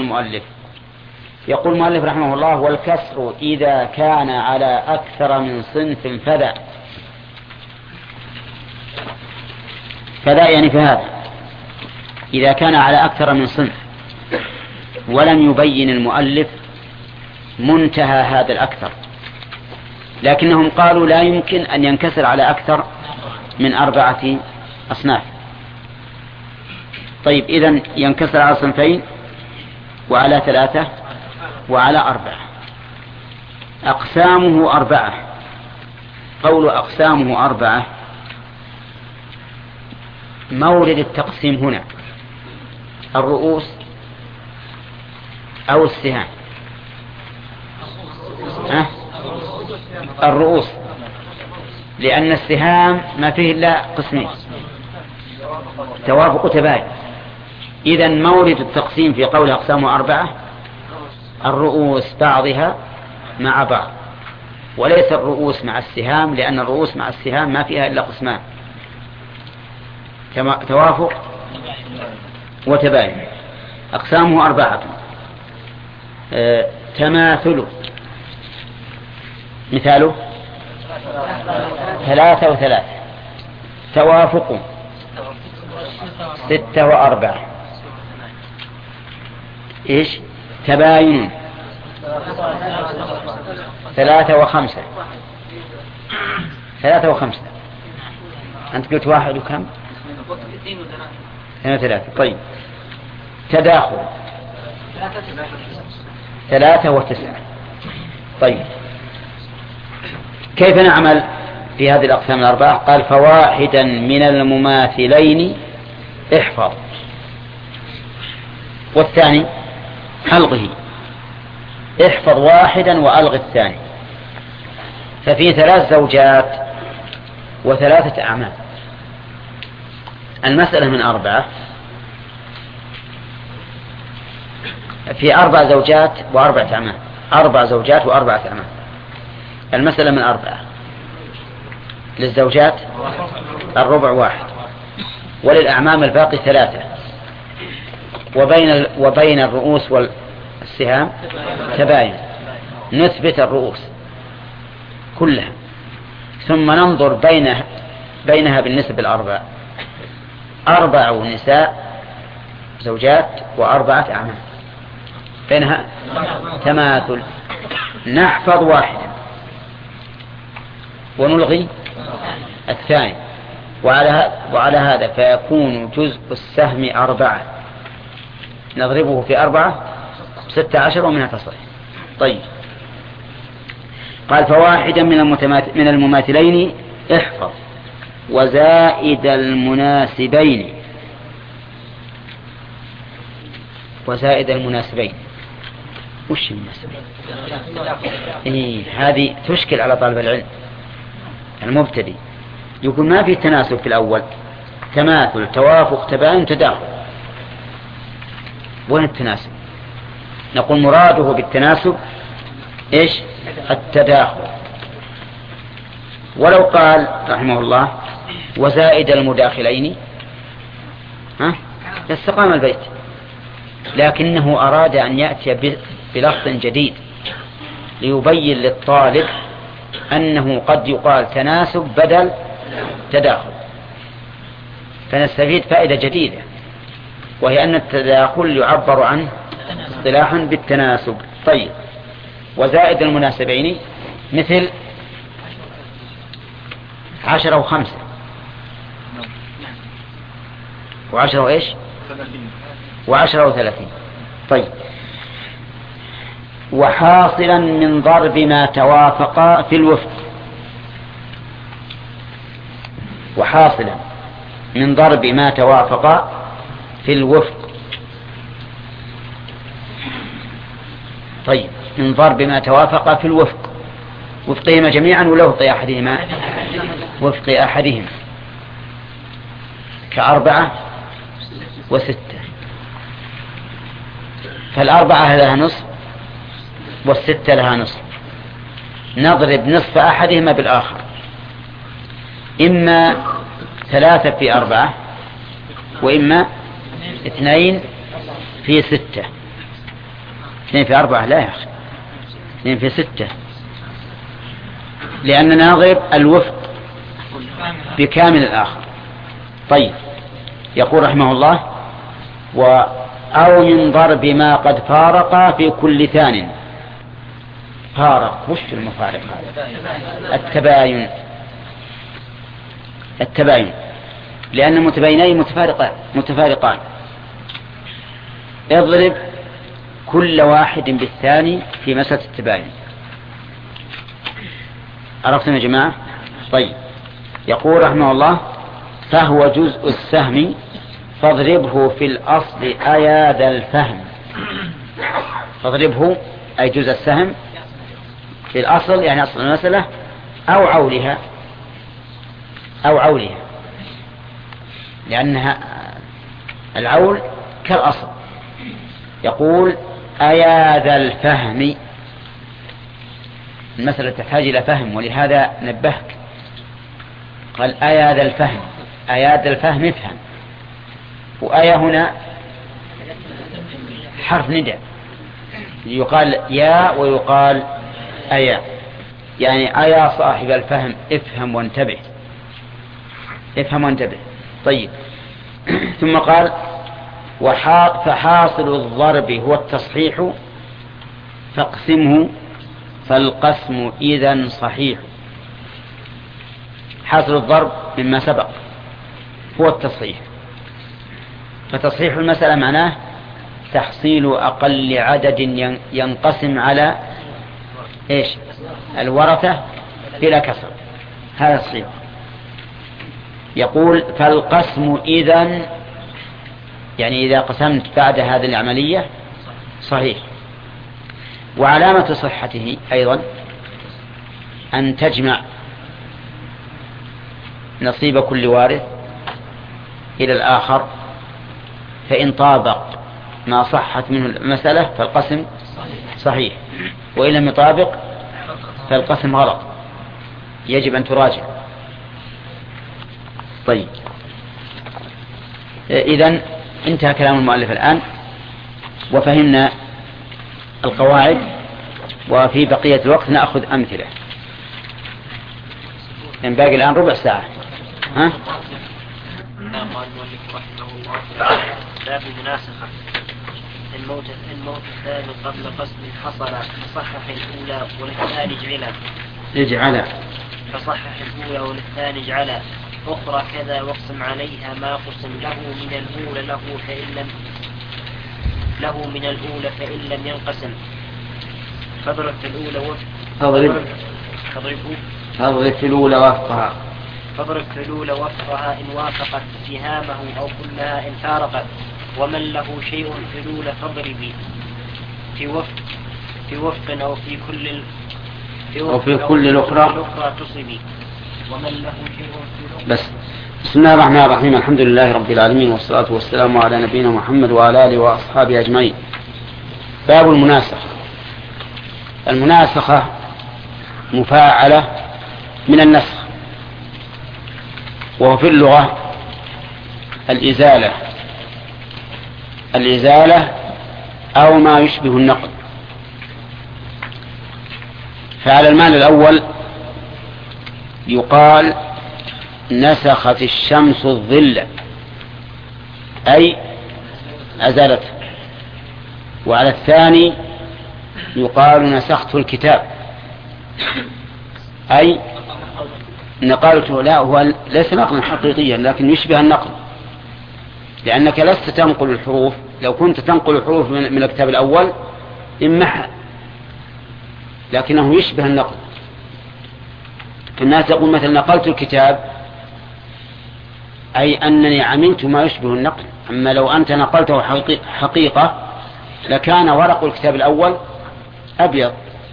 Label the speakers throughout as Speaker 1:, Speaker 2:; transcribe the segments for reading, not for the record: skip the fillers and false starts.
Speaker 1: المؤلف. يقول المؤلف رحمه الله: والكسر إذا كان على أكثر من صنف فذا يعني في هذا إذا كان على أكثر من صنف، ولم يبين المؤلف منتهى هذا الأكثر، لكنهم قالوا لا يمكن أن ينكسر على أكثر من 4 أصناف. طيب، إذن ينكسر على صنفين وعلى 3 وعلى 4. أقسامه 4. قول أقسامه 4 مورد التقسيم هنا الرؤوس أو السهام؟ الرؤوس، لأن السهام ما فيه إلا قسمين: توافق وتباين. إذن مورد التقسيم في قول أقسامه 4 الرؤوس بعضها مع بعض، وليس الرؤوس مع السهام، لأن الرؤوس مع السهام ما فيها إلا قسمان: توافق وتباين. أقسامه 4: تماثل، مثاله 3 و3. توافق 6 و4. إيش؟ تباين 3 و5. 3 و5. أنت قلت 1 وكم؟ 2 و3. طيب، تداخل 3 و9. طيب، كيف نعمل في هذه الأقسام 4؟ قال: فواحدا من المماثلين احفظ، والثاني ألغه. احفظ واحدا وألغ الثاني. ففي 3 زوجات و3 أعمام. المسألة من 4. في 4 زوجات و4 أعمام. 4 زوجات و4 أعمام. المسألة من 4. للزوجات الربع 1، وللأعمام الباقي 3. وبين الرؤوس والسهام تباين. نثبت الرؤوس كلها، ثم ننظر بينها بالنسبة الأربع: 4 نساء زوجات و4 أعمام، بينها تماثل. نحفظ واحدا ونلغي الثاني، وعلى هذا فيكون جزء السهم 4. نضربه في 4 16 ومنها تصل. طيب، قال: فواحدا من المماثلين احفظ، وزائد المناسبين. وزائد المناسبين وش المناسبين؟ هذه تشكل على طالب العلم المبتدئ. يقول ما في تناسب في الأول: تماثل، توافق، تباين، تداخل. وين التناسب؟ نقول مراده بالتناسب إيش؟ التداخل. ولو قال رحمه الله: وزائد المداخلين لاستقام البيت، لكنه أراد أن يأتي بلفظ جديد ليبين للطالب أنه قد يقال تناسب بدل تداخل، فنستفيد فائدة جديدة، وهي أن التداخل يعبر عنه اصطلاحا بالتناسب. طيب، وزائد المناسبين مثل 10 و5 و10 وإيش؟ 10 و30. طيب، وحاصلا من ضرب ما توافق في الوفق. وحاصلا من ضرب ما توافق في الوفق. طيب، من ضرب ما توافق في الوفق، وفقهما جميعا ولا وفق أحدهما؟ وفق أحدهما، ك4 و6. فال4 لها نصف وال6 لها نصف. نضرب نصف أحدهما بالآخر، إما 3 في 4، وإما 2 في 6. 2 في 4 لا يا أخي، 2 في 6، لأننا نضرب الوفق بكامل الآخر. طيب، يقول رحمه الله: أو من ضرب ما قد فارق في كل ثان. فارق، وش المفارق هذا؟ التباين، لأن متباينين متفارقان. اضرب كل واحد بالثاني في مسألة التباين. عرفتم يا جماعة؟ طيب، يقول رحمه الله: فهو جزء السهم فاضربه في الأصل أياد الفهم. فاضربه أي جزء السهم في الأصل، يعني أصل المسألة، أو عولها، لأنها العول كالأصل. يقول: أياد الفهم، المسألة تحتاج إلى فهم، ولهذا نبهك قال: أياد الفهم. أياد الفهم افهم. وآية هنا حرف نداء، يقال يا ويقال أيا، يعني أيا صاحب الفهم افهم وانتبه، افهم وانتبه. طيب، ثم قال: فحاصل الضرب هو التصحيح فاقسمه فالقسم إذن صحيح. حاصل الضرب مما سبق هو التصحيح، فتصحيح المسألة معناه تحصيل أقل عدد ينقسم على إيش؟ الورثة بلا كسر، هذا تصحيح. يقول: فالقسم إذن، يعني إذا قسمت بعد هذه العملية صحيح. وعلامة صحته أيضا أن تجمع نصيب كل وارث إلى الآخر، فإن طابق ما صحت منه المسألة فالقسم صحيح، وإن لم يطابق فالقسم غلط، يجب أن تراجع. طيب، إذن انتهى كلام المؤلف الآن، وفهمنا القواعد، وفي بقية الوقت نأخذ أمثلة. يعني باقي الآن ربع ساعة. ها؟
Speaker 2: قال المؤلف رحمه الله: باب المناسخة. الموت الثاني قبل قسم حصل فصحح الأولى وللثاني اجعلا. فصحح الأولى والثاني اجعلا. أخرى كذا واقسم عليها ما قسم له من الأولى فإن لم ينقسم. فاضرب في الأولى وفقها إن وافقت اتهامه أو كلها إن فارقت. ومن له شيء في الأولى فاضربي في وفق أو في كل الأخرى تصبي. ومن له شيء في الأخرى.
Speaker 1: بس. بسم الله الرحمن الرحيم. الحمد لله رب العالمين، والصلاة والسلام على نبينا محمد وعلى آله وأصحابه أجمعين. باب المناسخة. المناسخة مفاعلة من النسخ، وهو في اللغة الإزالة أو ما يشبه النقل. فعلى المعنى الأول يقال: نسخت الشمس الظل، أي أزالته. وعلى الثاني يقال: نسخت الكتاب، أي نقلته. لا، هو ليس نقلا حقيقيا لكن يشبه النقل، لأنك لست تنقل الحروف. لو كنت تنقل الحروف من الكتاب الأول إمحى، لكنه يشبه النقل. الناس يقول مثلا: نقلت الكتاب، أي أنني عملت ما يشبه النقل. أما لو أنت نقلته حقيقة لكان ورق الكتاب الأول أبيض.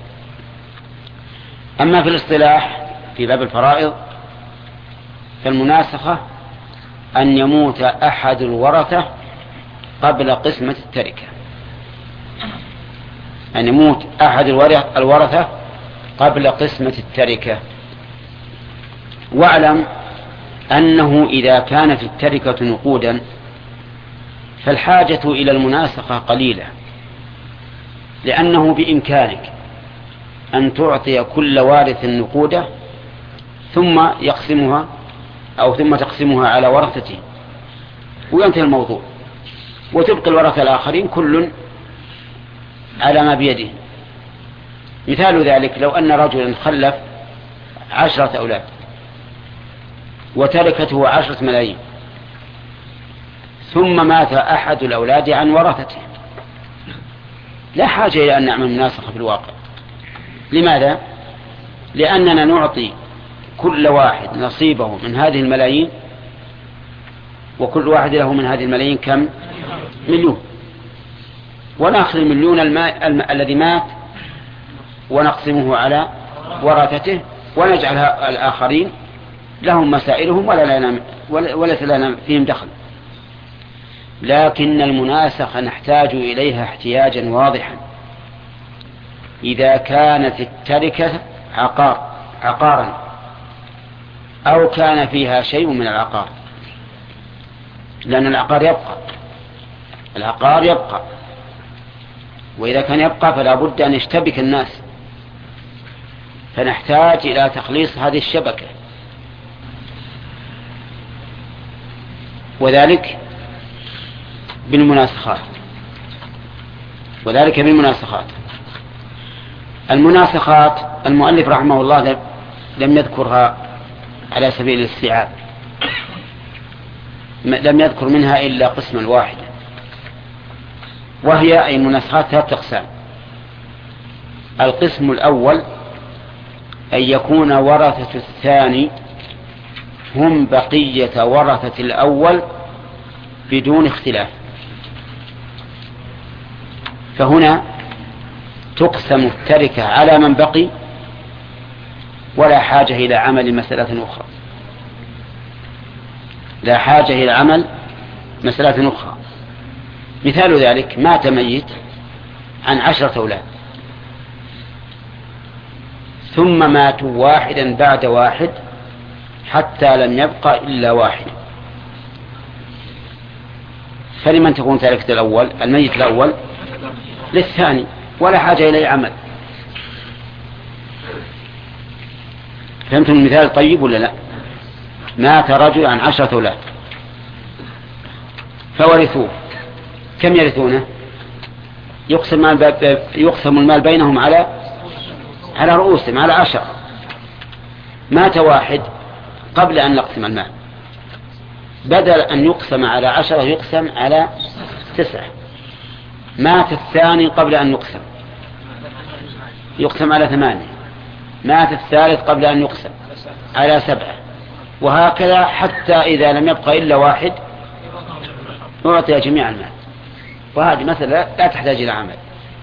Speaker 1: أما في الاصطلاح في باب الفرائض فالمناسخة أن يموت أحد الورثة قبل قسمة التركة. أن يموت أحد الورثة قبل قسمة التركة. واعلم أنه إذا كانت التركة نقودا فالحاجة إلى المناسخة قليلة، لأنه بإمكانك أن تعطي كل وارث نقوده ثم يقسمها أو ثم تقسمها على ورثته وينتهي الموضوع، وتبقي الورثة الآخرين كل على ما بيده. مثال ذلك لو أن رجلا خلف 10 أولاد وتركته 10 ملايين، ثم مات أحد الأولاد عن ورثته، لا حاجة إلى أن نعمل مناسخة في الواقع. لماذا؟ لأننا نعطي كل واحد نصيبه من هذه الملايين، وكل واحد له من هذه الملايين كم؟ مليون، ونأخذ المليون الذي مات ونقسمه على ورثته، ونجعل الآخرين لهم مسائلهم وليس لنا فيهم دخل. لكن المناسخة نحتاج إليها احتياجا واضحا إذا كانت التركة عقارا أو كان فيها شيء من العقار، لأن العقار يبقى، وإذا كان يبقى فلا بد أن يشتبك الناس، فنحتاج إلى تخليص هذه الشبكة، وذلك بالمناسخات. المناسخات المؤلف رحمه الله لم يذكرها على سبيل الاستيعاب، لم يذكر منها إلا قسما واحدا، وهي أي المناسخات 3 أقسام. القسم الأول أن يكون ورثة الثاني هم بقية ورثة الأول بدون اختلاف، فهنا تقسم التركة على من بقي ولا حاجة إلى عمل مسألة أخرى، لا حاجة إلى عمل مسألة أخرى. مثال ذلك مات ميت عن 10 أولاد، ثم ماتوا واحدا بعد واحد حتى لم يبقى إلا واحد، فلمن تكون تركة الأول؟ الميت الأول للثاني، ولا حاجة إليه عمل. فهمتم المثال طيب ولا لا؟ مات رجل عن 10 أولاد فورثوه، كم يرثونه؟ يقسم المال بينهم على رؤوسهم، على 10. مات واحد قبل أن نقسم المال، بدل أن يقسم على 10 يقسم على 9. مات الثاني قبل أن يقسم على 8. مات الثالث قبل أن يقسم على 7، وهكذا حتى إذا لم يبقى إلا واحد أعطي جميع المال. وهذه مثلا لا تحتاج إلى عمل.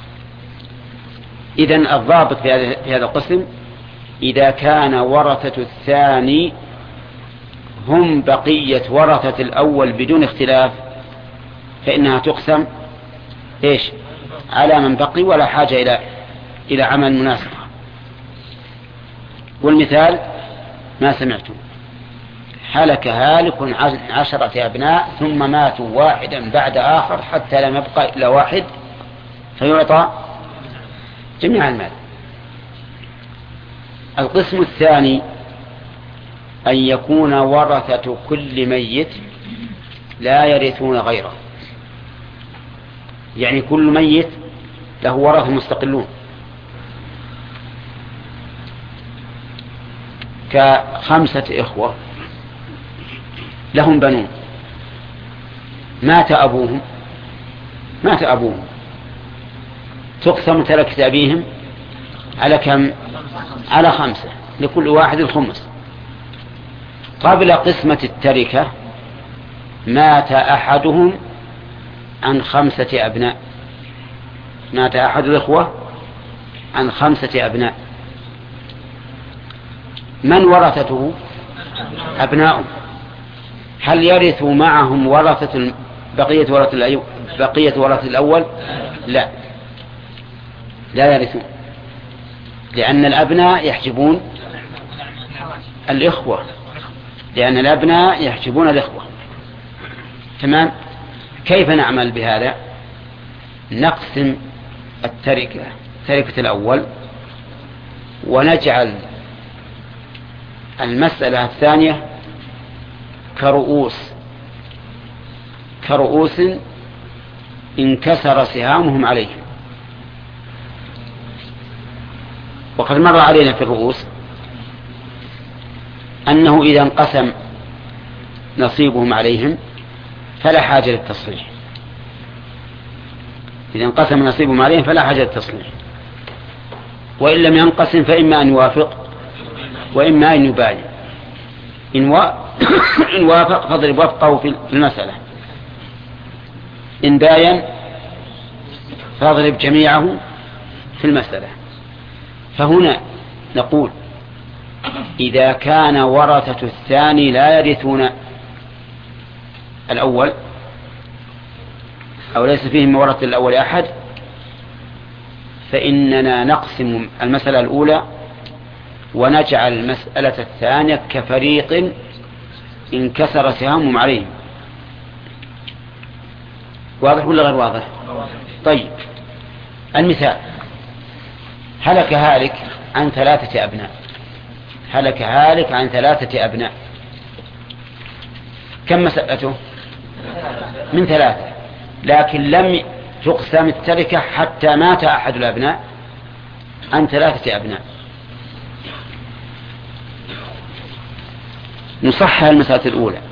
Speaker 1: إذن الضابط في هذا القسم إذا كان ورثة الثاني هم بقية ورثة الأول بدون اختلاف، فإنها تقسم على من بقي ولا حاجة إلى عمل مناسبة. والمثال ما سمعتم: هلك هالك 10 أبناء ثم ماتوا واحدا بعد آخر حتى لم يبقى إلا واحد فيعطى جميع المال. القسم الثاني أن يكون ورثة كل ميت لا يرثون غيره، يعني كل ميت له ورثة مستقلون، ك5 إخوة لهم بنون، مات أبوهم، تقسم تركة أبيهم على كم؟ على 5، لكل واحد الخمس. قبل قسمة التركة مات أحدهم عن 5 أبناء، مات أحد الإخوة عن 5 أبناء، من ورثته؟ أبناؤه. هل يرث معهم بقية ورثة الأول؟ لا يرثون، لأن الأبناء يحجبون الإخوة، تمام. كيف نعمل بهذا؟ نقسم تركة الأول، ونجعل المسألة الثانية كرؤوس انكسر سهامهم عليه. وقد مر علينا في الرؤوس أنه إذا انقسم نصيبهم عليهم فلا حاجة للتصحيح. إذا انقسم نصيبهم عليهم فلا حاجة للتصحيح، وإن لم ينقسم فإما أن يوافق وإما أن يباين. إن وافق فاضرب وفقه في المسألة، إن باين فاضرب جميعه في المسألة. فهنا نقول إذا كان ورثة الثاني لا يرثون الأول أو ليس فيهم ورثة الأول أحد، فإننا نقسم المسألة الأولى ونجعل المسألة الثانية كفريق انكسر سهامهم عليهم. واضح ولا غير واضح؟ طيب، المثال: هلك هالك عن 3 أبناء. هلك هالك عن 3 أبناء. كم مسألته؟ من 3، لكن لم تقسم التركة حتى مات أحد الأبناء عن 3 أبناء. نصحح المسألة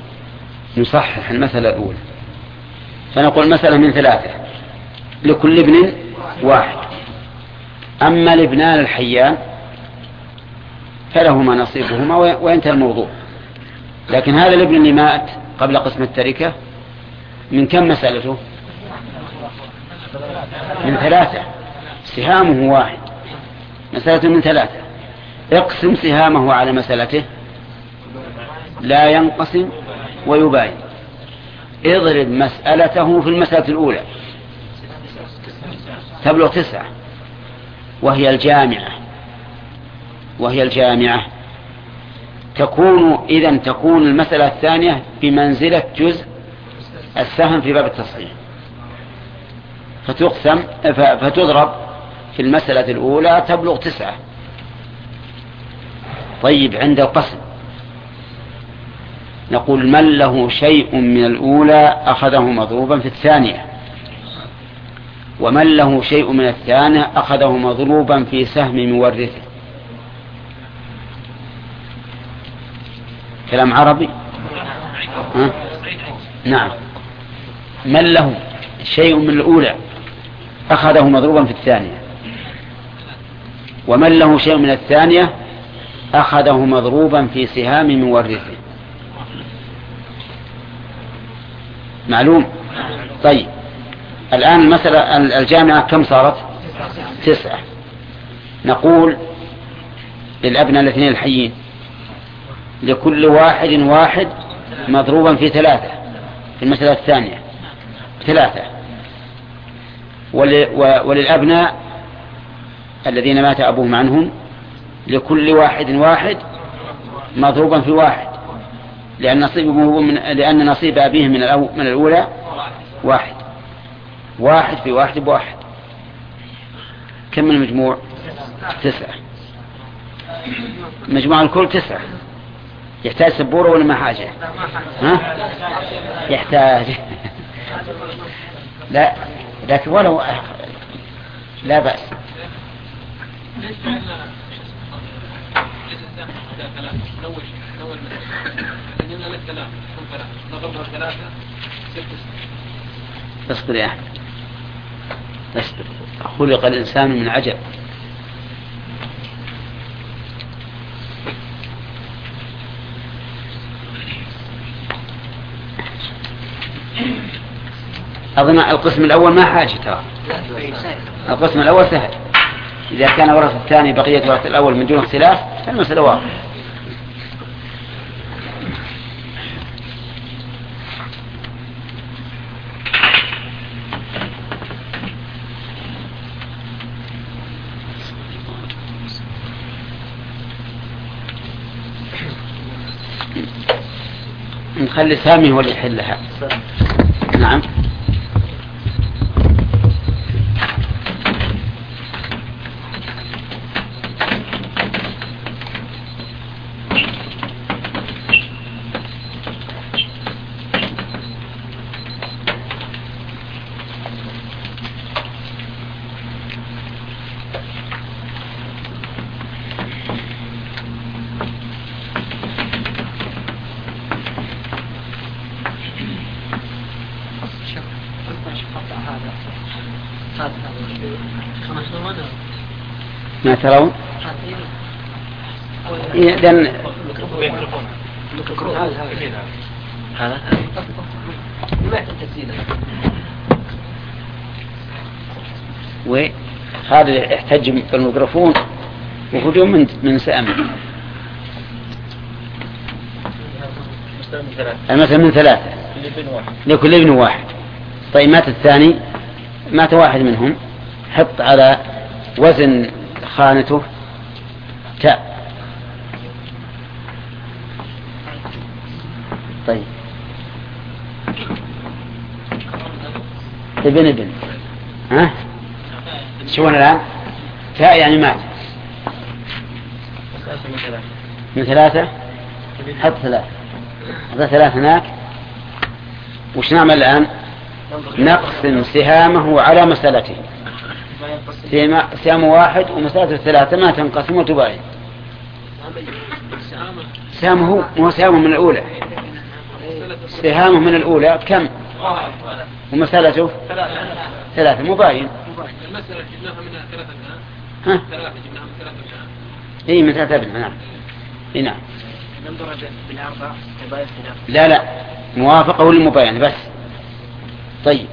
Speaker 1: الأولى، فنقول مسألة من 3 لكل ابن 1. أما الابنان الحيان فلهما نصيبهما وينتهي الموضوع. لكن هذا الابن اللي مات قبل قسم التركة من كم مسألته؟ من 3، سهامه 1، مسألته من 3. اقسم سهامه على مسألته لا ينقسم ويباين. اضرب مسألته في المسألة الأولى تبلغ 9، وهي الجامعة. تكون المسألة الثانية بمنزلة جزء السهم في باب التصحيح، فتضرب في المسألة الأولى تبلغ 9. طيب، عند القسم نقول من له شيء من الأولى أخذه مضروبا في الثانية، ومن له شيء من الثانية أخذه مضروبا في سهم مورثه. كلام عربي؟ نعم. من له شيء من الأولى أخذه مضروبا في الثانية، ومن له شيء من الثانية أخذه مضروبا في سهام مورثه. معلوم؟ طيب، الآن المسألة الجامعة كم صارت؟ 9. نقول للأبناء الاثنين الحيين لكل واحد مضروبا في 3 في المسألة الثانية 3، وللأبناء الذين مات أبوهم عنهم لكل واحد مضروبا في 1، لأن نصيب أبيه من الأولى 1 في 1 ب1. كم المجموع؟ 9. مجموع الكل 9. يحتاج سبورة ولا ما حاجة؟ ها؟ يحتاج. لا، لكن ولو لا بأس. اصبر يا أحمد، اصبر. خلق الإنسان من عجب. أظن القسم الأول ما حاجة، ترى القسم الأول سهل. إذا كان ورث الثاني بقية ورث الأول من دون اختلاف فالمسألة واضحة. نخلي سامي هو اللي يحلها. نعم. ما ترون؟ إذن
Speaker 2: هذا
Speaker 1: وهذا يحتج بالميكروفون وهجوم من سأم. المثل من 3 لكل ابن واحد. طيب مات الثاني، مات واحد منهم، حط على وزن خانته تاء. طيب ابن ها شو الآن؟ تاء يعني مات من 3. حط 3 هذا 3 هناك. وش نعمل الآن؟ نقسم سهامه على مسألته. سهام 1 ومسألته 3 ما تنقسم وتباين. سهامه مو سهامه من الأولى، سهامه من الأولى كم؟ ومسألته 3 مباين.
Speaker 3: المسألة جبناها منها 3
Speaker 1: ها؟
Speaker 3: 3 جبناها من 3
Speaker 1: إيه من 3 ابن. نعم إيه نعم.
Speaker 2: ننظر بالأربع تباين.
Speaker 1: لا موافقة ولا مباين بس. طيب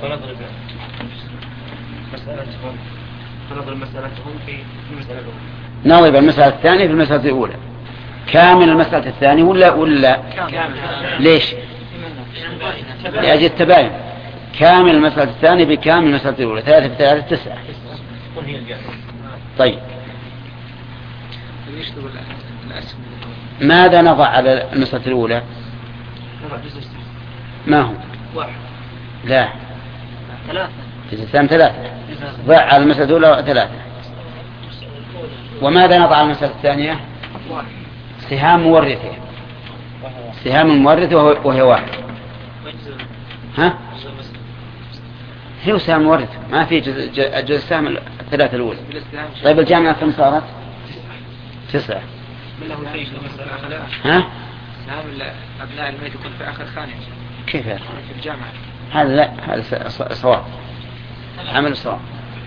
Speaker 2: فنضرب مسألتهم في المسألة الأولى.
Speaker 1: نضرب المسألة الثانية في المسألة الأولى. كامل المسألة الثانية ولا ليش؟ لأجل التباين. كامل المسألة الثانية بكامل المسألة الأولى. 3 في 3 9. طيب ماذا نضع على المسألة الأولى؟ ما هو؟
Speaker 2: 1
Speaker 1: لا
Speaker 2: 3
Speaker 1: جزء 3. ضع على المسألة الأولى 3. وماذا نضع على المسألة الثانية؟
Speaker 2: 1
Speaker 1: سهام مورثة. سهام المورثة وهي 1. ها؟ هي سهام مورثة ما في جزء السهم 3 الأولى. طيب الجامعة كم صارت؟ 9.
Speaker 3: من له شيء المسألة أخذها.
Speaker 1: ها؟
Speaker 3: سهام أبناء الميت يكون في آخر خانة
Speaker 1: كيف
Speaker 3: في الجامعة.
Speaker 1: هذا؟ لا هذا صواب، عمل صواب.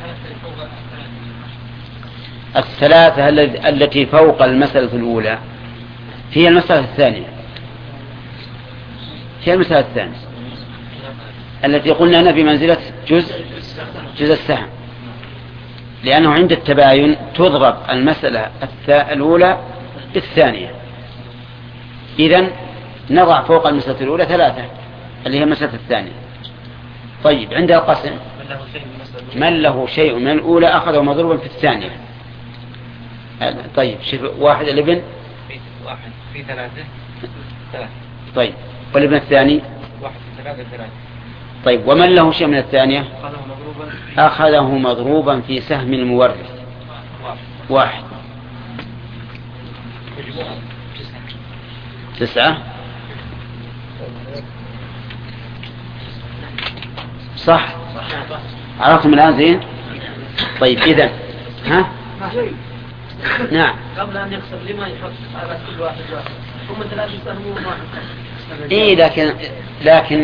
Speaker 1: 3 التي فوق المسألة الأولى هي المسألة الثانية. هي المسألة الثانية التي قلنا أنها بمنزلة جزء السهم، لأنه عند التباين تضرب المسألة الأولى بالثانية. إذن نضع فوق المسألة الأولى 3 اللي هي المسألة الثانية. طيب عند القسم من له شيء من الأولى أخذه مضروبا في الثانية. طيب شوف 1 الابن
Speaker 3: 1 في 3.
Speaker 1: طيب والابن الثاني
Speaker 3: 1 في 3.
Speaker 1: طيب ومن له شيء من الثانية أخذه مضروبا في سهم المورث 1. 9 صح. عرفتم الآن زين؟ طيب إذن ها؟ نعم.
Speaker 2: قبل أن يقسم لما يحط على كل واحد هم 3 يسهمون 1.
Speaker 1: إيه لكن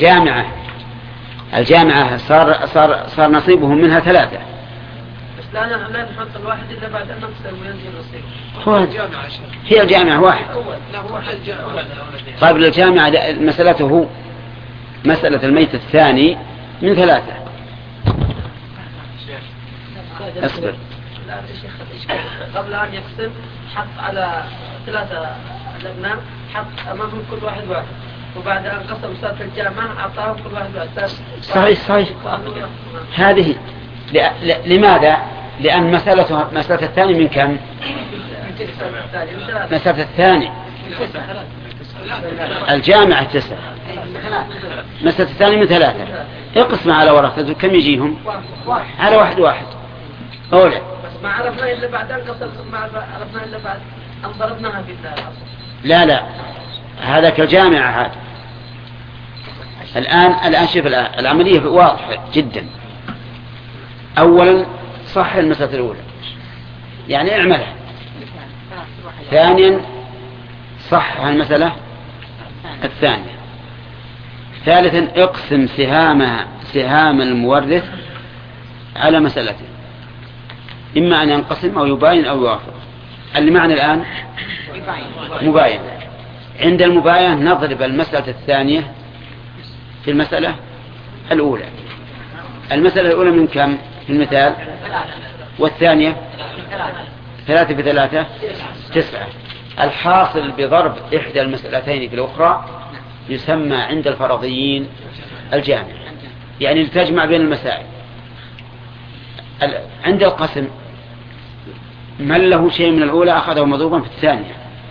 Speaker 1: الجامعة صار نصيبهم منها 3.
Speaker 2: بس لا نحط الواحد إلا بعد أن نقسم وينزل نصيبه.
Speaker 1: هي الجامعة 1.
Speaker 2: لا هو واحد
Speaker 1: قبل الجامعة مسألته مسألة الميت الثاني من 3. أصبر.
Speaker 2: لا يا شيخ قبل أن يقسم حط على 3 الأبناء، حط أمامهم كل واحد، وبعد أن قسم مسألة الجامعة أعطاهم كل واحد.
Speaker 1: صحيح. هذه لماذا؟ لأن مسألة الثاني من كم؟ مسألة الثاني الجامعة 9. مسألة الثاني من 3. اقسم على ورثته كم يجيهم؟ على 1 أولى.
Speaker 2: بس ما عرفنا إلا بعد أن قسم، ما عرفنا إلا بعد أن ضربناها في الأصل.
Speaker 1: لا هذا كالجامعة. هذا الآن شوف العملية واضحة جدا. أولا صح المسألة الأولى يعني اعملها. ثانيا صح المسألة الثانية. ثالثا اقسم سهام المورث على مسألته. إما أن ينقسم أو يباين أو يوافق. المعنى الآن مباين. عند المباينة نضرب المسألة الثانية في المسألة الأولى. المسألة الأولى من كم في المثال؟ والثانية 3 في 3 9. الحاصل بضرب إحدى المسألتين في الأخرى يسمى عند الفرضيين الجامع، يعني لتجمع بين المسائل. عند القسم من له شيء من الأولى أخذه مضروبا في الثانية،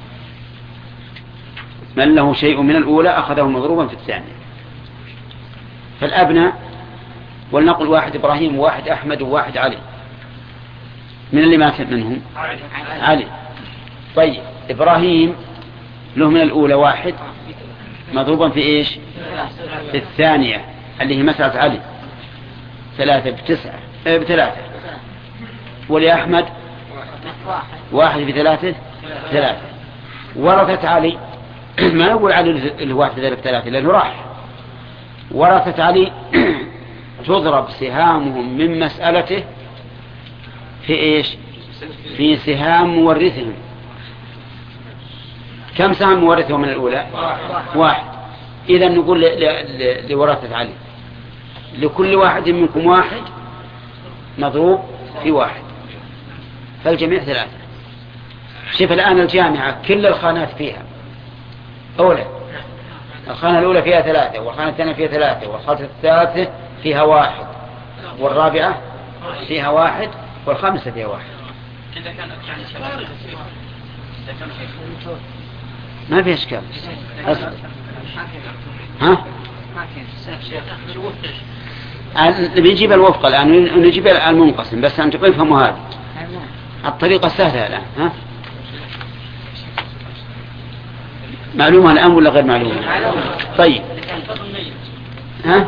Speaker 1: من له شيء من الأولى أخذه مضروبا في الثانية. فالأبناء ولنقل واحد إبراهيم وواحد أحمد وواحد علي، من اللي مات منهم؟ علي. طيب إبراهيم له من الأولى 1 مضروبا في إيش؟ في الثانية اللي هي مسألة علي 3 ب3. ولأحمد 1 في 3. ورثة علي ما نقول علي اللي 1 في 3 لأنه راح. ورثة علي تضرب سهامهم من مسألته في إيش؟ في سهام مورثهم. كم سهم مورثهم من الأولى؟ 1. إذا نقول لورثة علي لكل واحد منكم 1 مضروب في 1، فالجميع 3. شوف الآن الجامعة كل الخانات فيها أولى. الخانة الأولى فيها 3، والخانة الثانية فيها 3، والخانة الثالثة فيها 1، والرابعة فيها 1، والخامسة فيها 1. ما في إشكال. ها؟ نجيب الوفق الآن ونجيب المنقسم، بس أن تفهموا هذا الطريقة سهلة الآن. ها؟ معلومة الآن ولا غير معلومة؟ طيب ها؟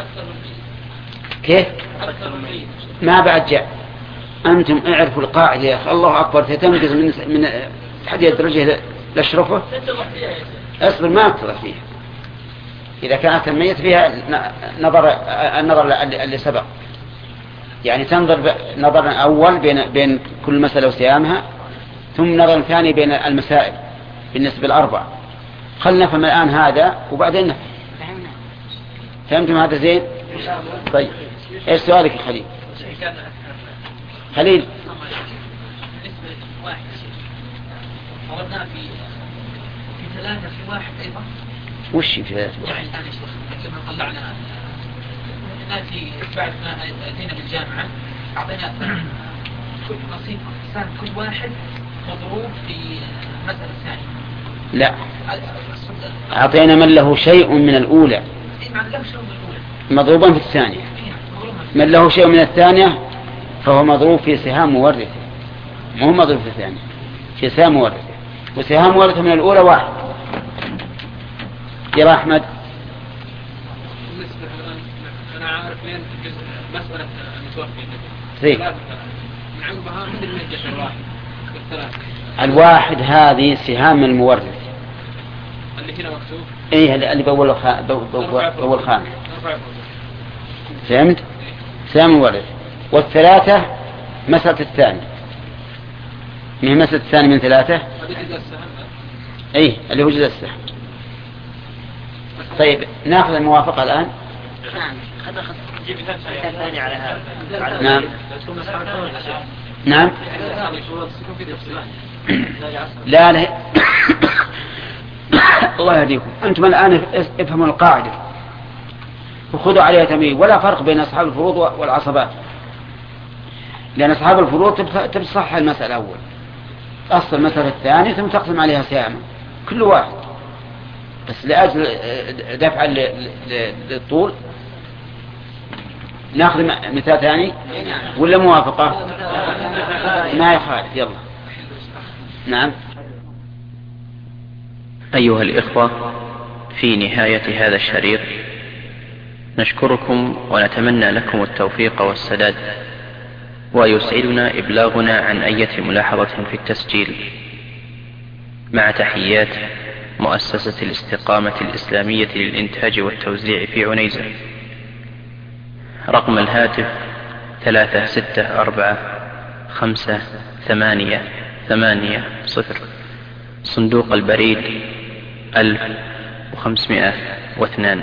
Speaker 1: كيف؟ ما بعد جاء. أنتم اعرفوا القاعدة يا أخي. الله أكبر تتنقز من حد يدرجه لأشرفه. أصبر ما أكثر فيها. إذا كانت الميت فيها النظر اللي سبق، يعني تنظر نظرا أول بين كل مسألة وسيامها، ثم نظر ثاني بين المسائل بالنسبة ل4. خلنا نفهم الآن هذا وبعدين نفهم. فهمتم هذا زين؟ طيب ايش سؤالك يا خليل؟ خليل
Speaker 4: فرضنا في 3 في 1 أيضا.
Speaker 1: وش في 3
Speaker 4: يعني الآن كما طلعنا نأتي بعد ما أتينا بالجامعة أعطينا كل نصيب إنسان كل واحد مضروب في المسألة الثانية.
Speaker 1: لا، أعطينا من له شيء من الأولى مضروبا في الثانية. من له شيء من الثانية فهو مضروب في سهام مورثه، مو مضروب في الثانية، في سهام مورثه. وسهام مورثه من الأولى 1. يا أحمد
Speaker 3: أنا عارف لين مسألة
Speaker 1: زين
Speaker 3: نعقبها من المجلس
Speaker 1: الواحد هذه سهام المورث
Speaker 3: اللي هنا مكتوب.
Speaker 1: ايه اللي بأول خانة. فهمت؟ سهام المورث. وال3 مسألة الثاني، من مسألة الثاني من 3. ايه اللي هو جزء السهم. طيب ناخذ الموافقة الآن. نعم نعم. لا لا الله يهديكم. أنتم الآن افهموا القاعدة وخذوا عليها تمييز. ولا فرق بين أصحاب الفروض والعصبات، لأن أصحاب الفروض تبصح المسألة أول، أصل المسألة الثانية ثم تقسم عليها سهاما كل واحد، بس لأجل دفع للطول. ناخذ مثال ثاني ولا موافقة؟ ما يخالف. يلا نعم.
Speaker 5: أيها الإخوة، في نهاية هذا الشريط نشكركم ونتمنى لكم التوفيق والسداد، ويسعدنا إبلاغنا عن أي ملاحظة في التسجيل. مع تحيات مؤسسة الاستقامة الإسلامية للإنتاج والتوزيع في عنيزة. رقم الهاتف 364 58880. صندوق البريد 1502.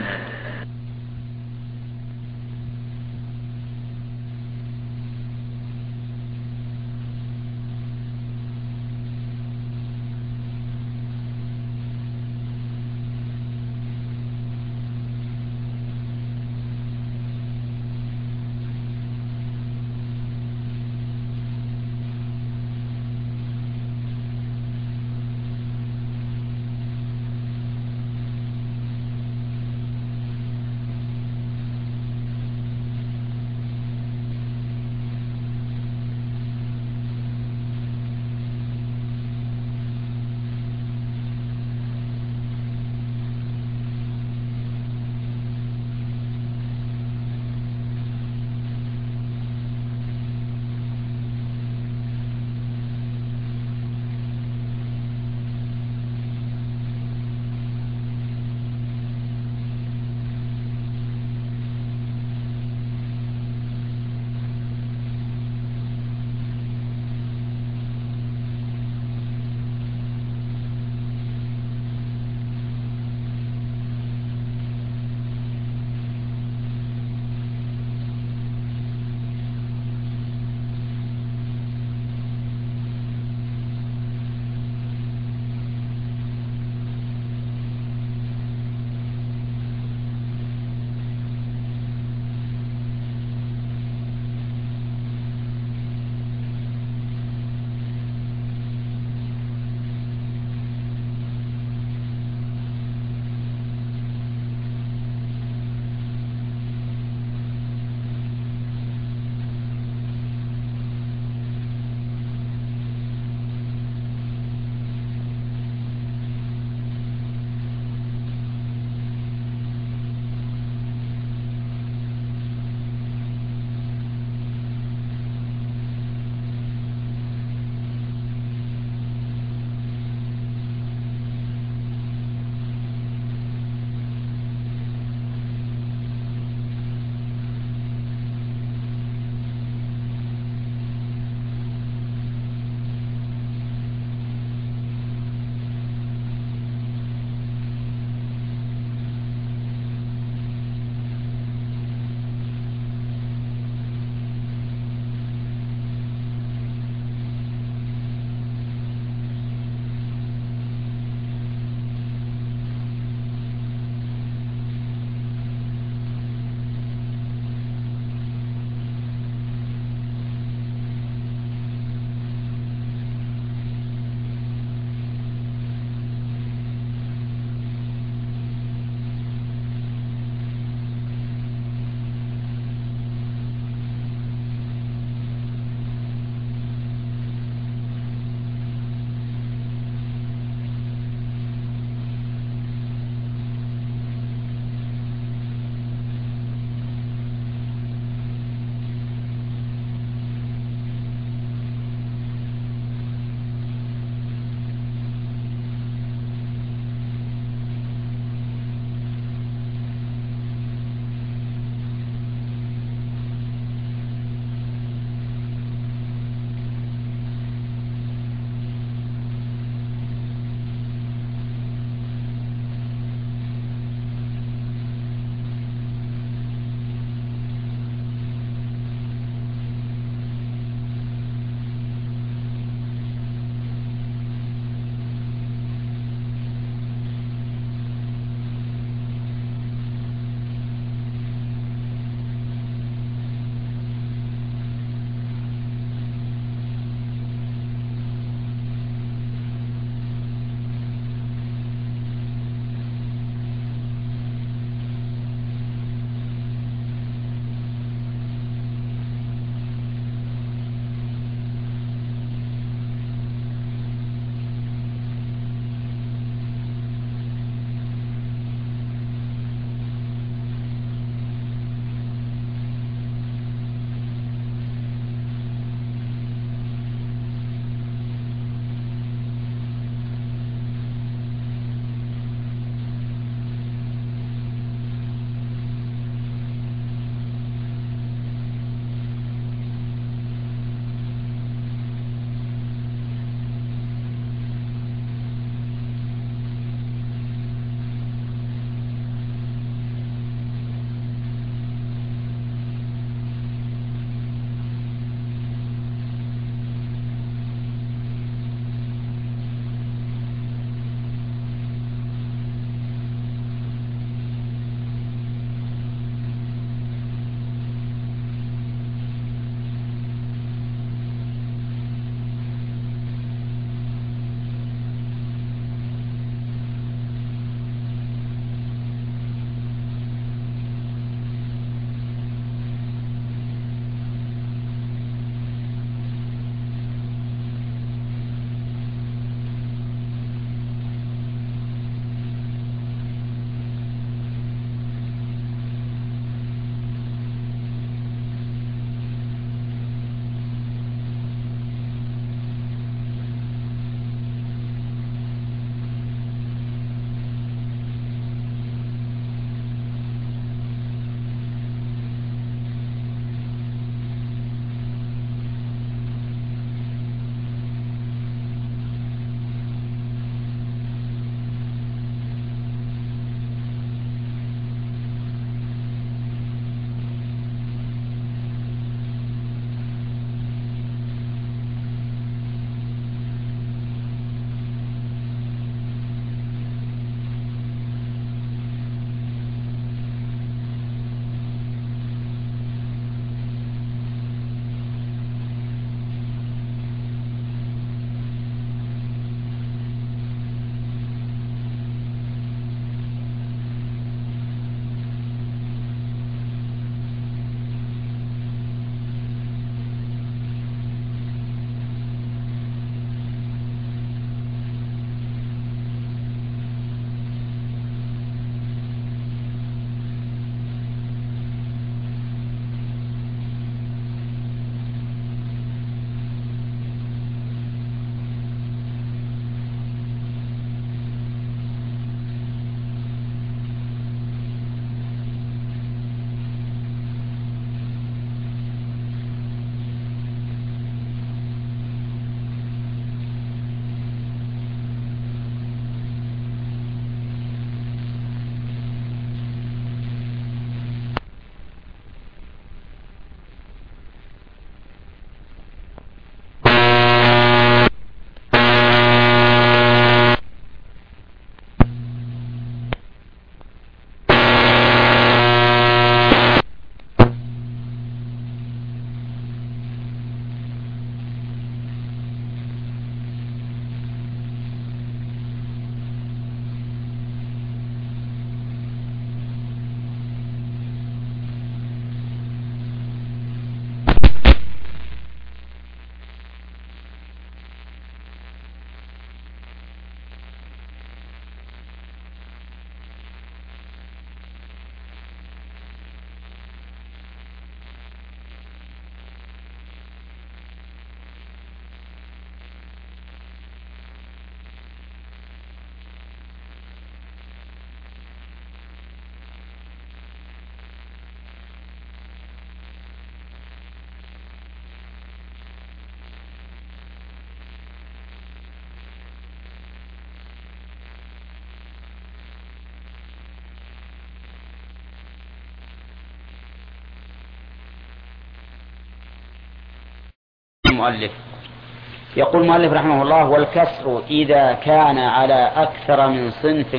Speaker 1: المؤلف. يقول المؤلف رحمه الله: والكسر إذا كان على أكثر من صنف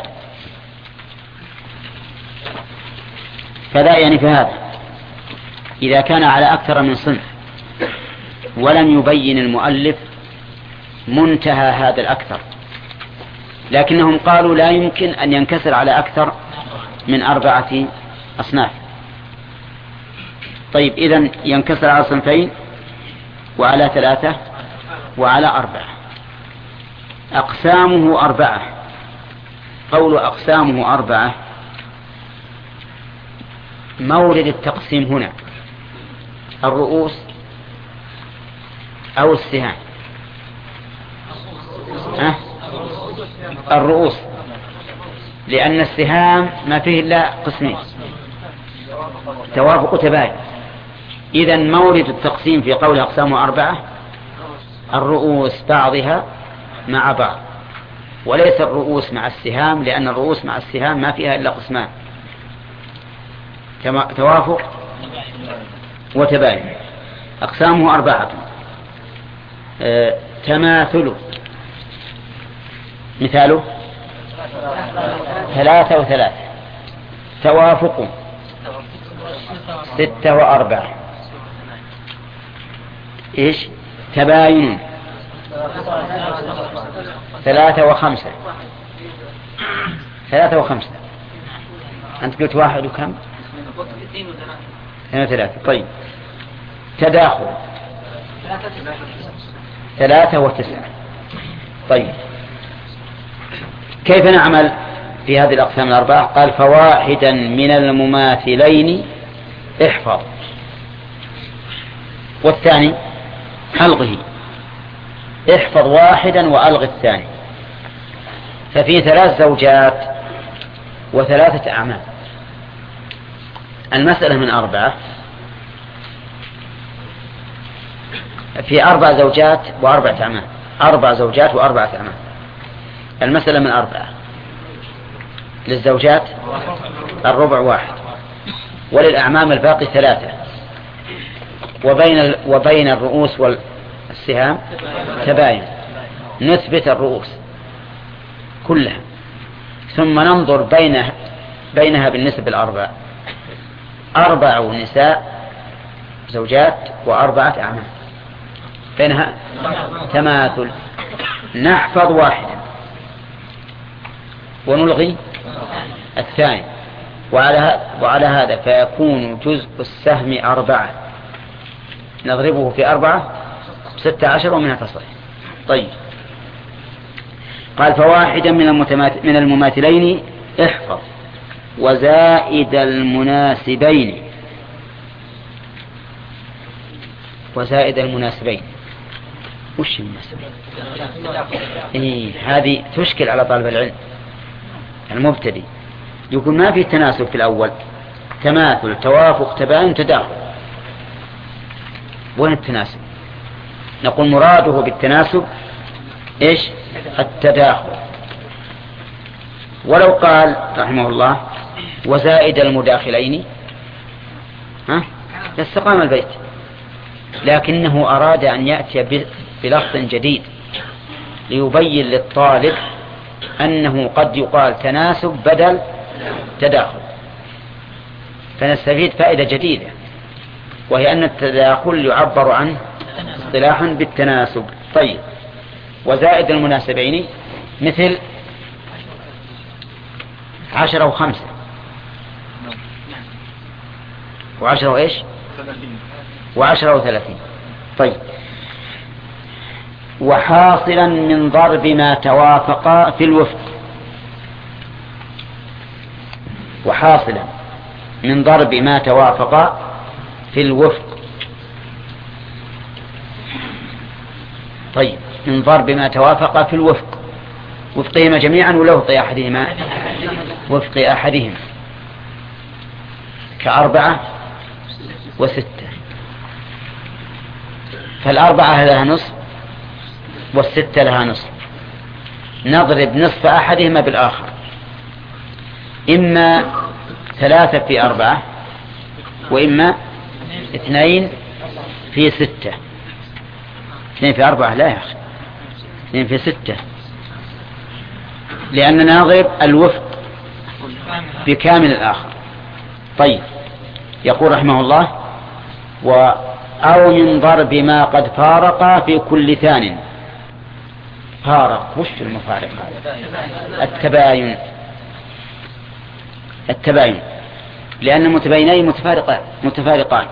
Speaker 1: فذا يعني في هذا إذا كان على أكثر من صنف ولم يبين المؤلف منتهى هذا الأكثر، لكنهم قالوا لا يمكن أن ينكسر على أكثر من 4 أصناف. طيب إذن ينكسر على صنفين وعلى 3 وعلى 4. أقسامه 4. قول أقسامه 4 مورد التقسيم هنا الرؤوس أو السهام؟ الرؤوس، لأن السهام ما فيه إلا قسمين: توافق وتباين. إذن مورد التقسيم في قول أقسامه 4 الرؤوس بعضها مع بعض، وليس الرؤوس مع السهام، لأن الرؤوس مع السهام ما فيها إلا قسمان: توافق وتباين. أقسامه 4: تماثل، مثاله 3 و3. توافق 6 و4. إيش؟ تباين 3 و5. 3 و5. أنت قلت 1 وكم؟ 2 و3. طيب. تداخل 3 و9. طيب كيف نعمل في هذه الأقسام 4؟ قال: فواحدا من المماثلين احفظ، والثاني ألغه. احفظ واحدا وألغ الثاني. ففي 3 زوجات و3 أعمام. المسألة من 4. في 4 زوجات و4 أعمام. 4 زوجات و4 أعمام. المسألة من 4. للزوجات الربع 1، وللأعمام الباقي 3. وبين الرؤوس والسهام تباين. نثبت الرؤوس كلها ثم ننظر بينها بالنسبة الأربع. 4 نساء زوجات و4 أعمام، بينها تماثل. نحفظ واحدا ونلغي الثاني، وعلى هذا فيكون جزء السهم 4. نضربه في 4 16 ومنها تصح. طيب قال: فواحدا من المماثلين احفظ وزائد المناسبين. وزائد المناسبين وش المناسبين؟ هذه تشكل على طالب العلم المبتدئ. يقول ما في تناسب في الأول، تماثل توافق تباين تداخل، وين التناسب؟ نقول مراده بالتناسب إيش؟ التداخل. ولو قال رحمه الله وزائد المداخلين لاستقام البيت، لكنه أراد أن يأتي بلفظ جديد ليبين للطالب أنه قد يقال تناسب بدل تداخل، فنستفيد فائدة جديدة، وهي أن التداخل يعبر عنه اصطلاحا بالتناسب. طيب وزائد المناسبين مثل 10 و5 و10 وإيش 10 و30. طيب وحاصلا من ضرب ما توافق في الوفق. وحاصلا من ضرب ما توافق في الوفق. طيب من ضرب ما توافق في الوفق، وفقهما جميعا ولا وفق أحدهما؟ وفق أحدهما، ك4 و6. ف4 لها نصف وال6 لها نصف. نضرب نصف أحدهما بالآخر، إما 3 في 4 وإما 2 في 6. 2 في 4 لا يا أخي، 2 في 6، لأننا نضرب الوفق بكامل الآخر. طيب، يقول رحمه الله: أو من ضرب ما قد فارق في كل ثان. فارق، وش المفارق؟ التباين، لأن متباينين متفارقان.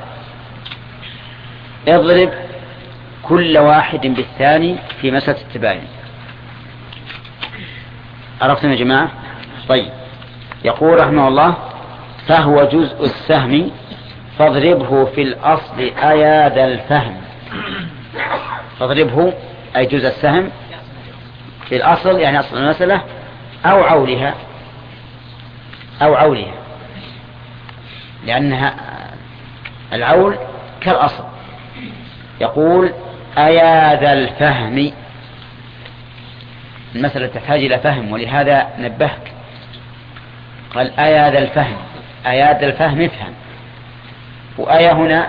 Speaker 1: اضرب كل واحد بالثاني في مسألة التباين. عرفتم يا جماعة؟ طيب، يقول رحمه الله: فهو جزء السهم فاضربه في الأصل أياد الفهم. فاضربه أي جزء السهم في الأصل، يعني أصل المسألة، أو عولها، لأنها العول كالأصل. يقول: أياد الفهم، المسألة تحتاج إلى فهم، ولهذا نبهك قال: أياد الفهم، أياد الفهم افهم. وآية هنا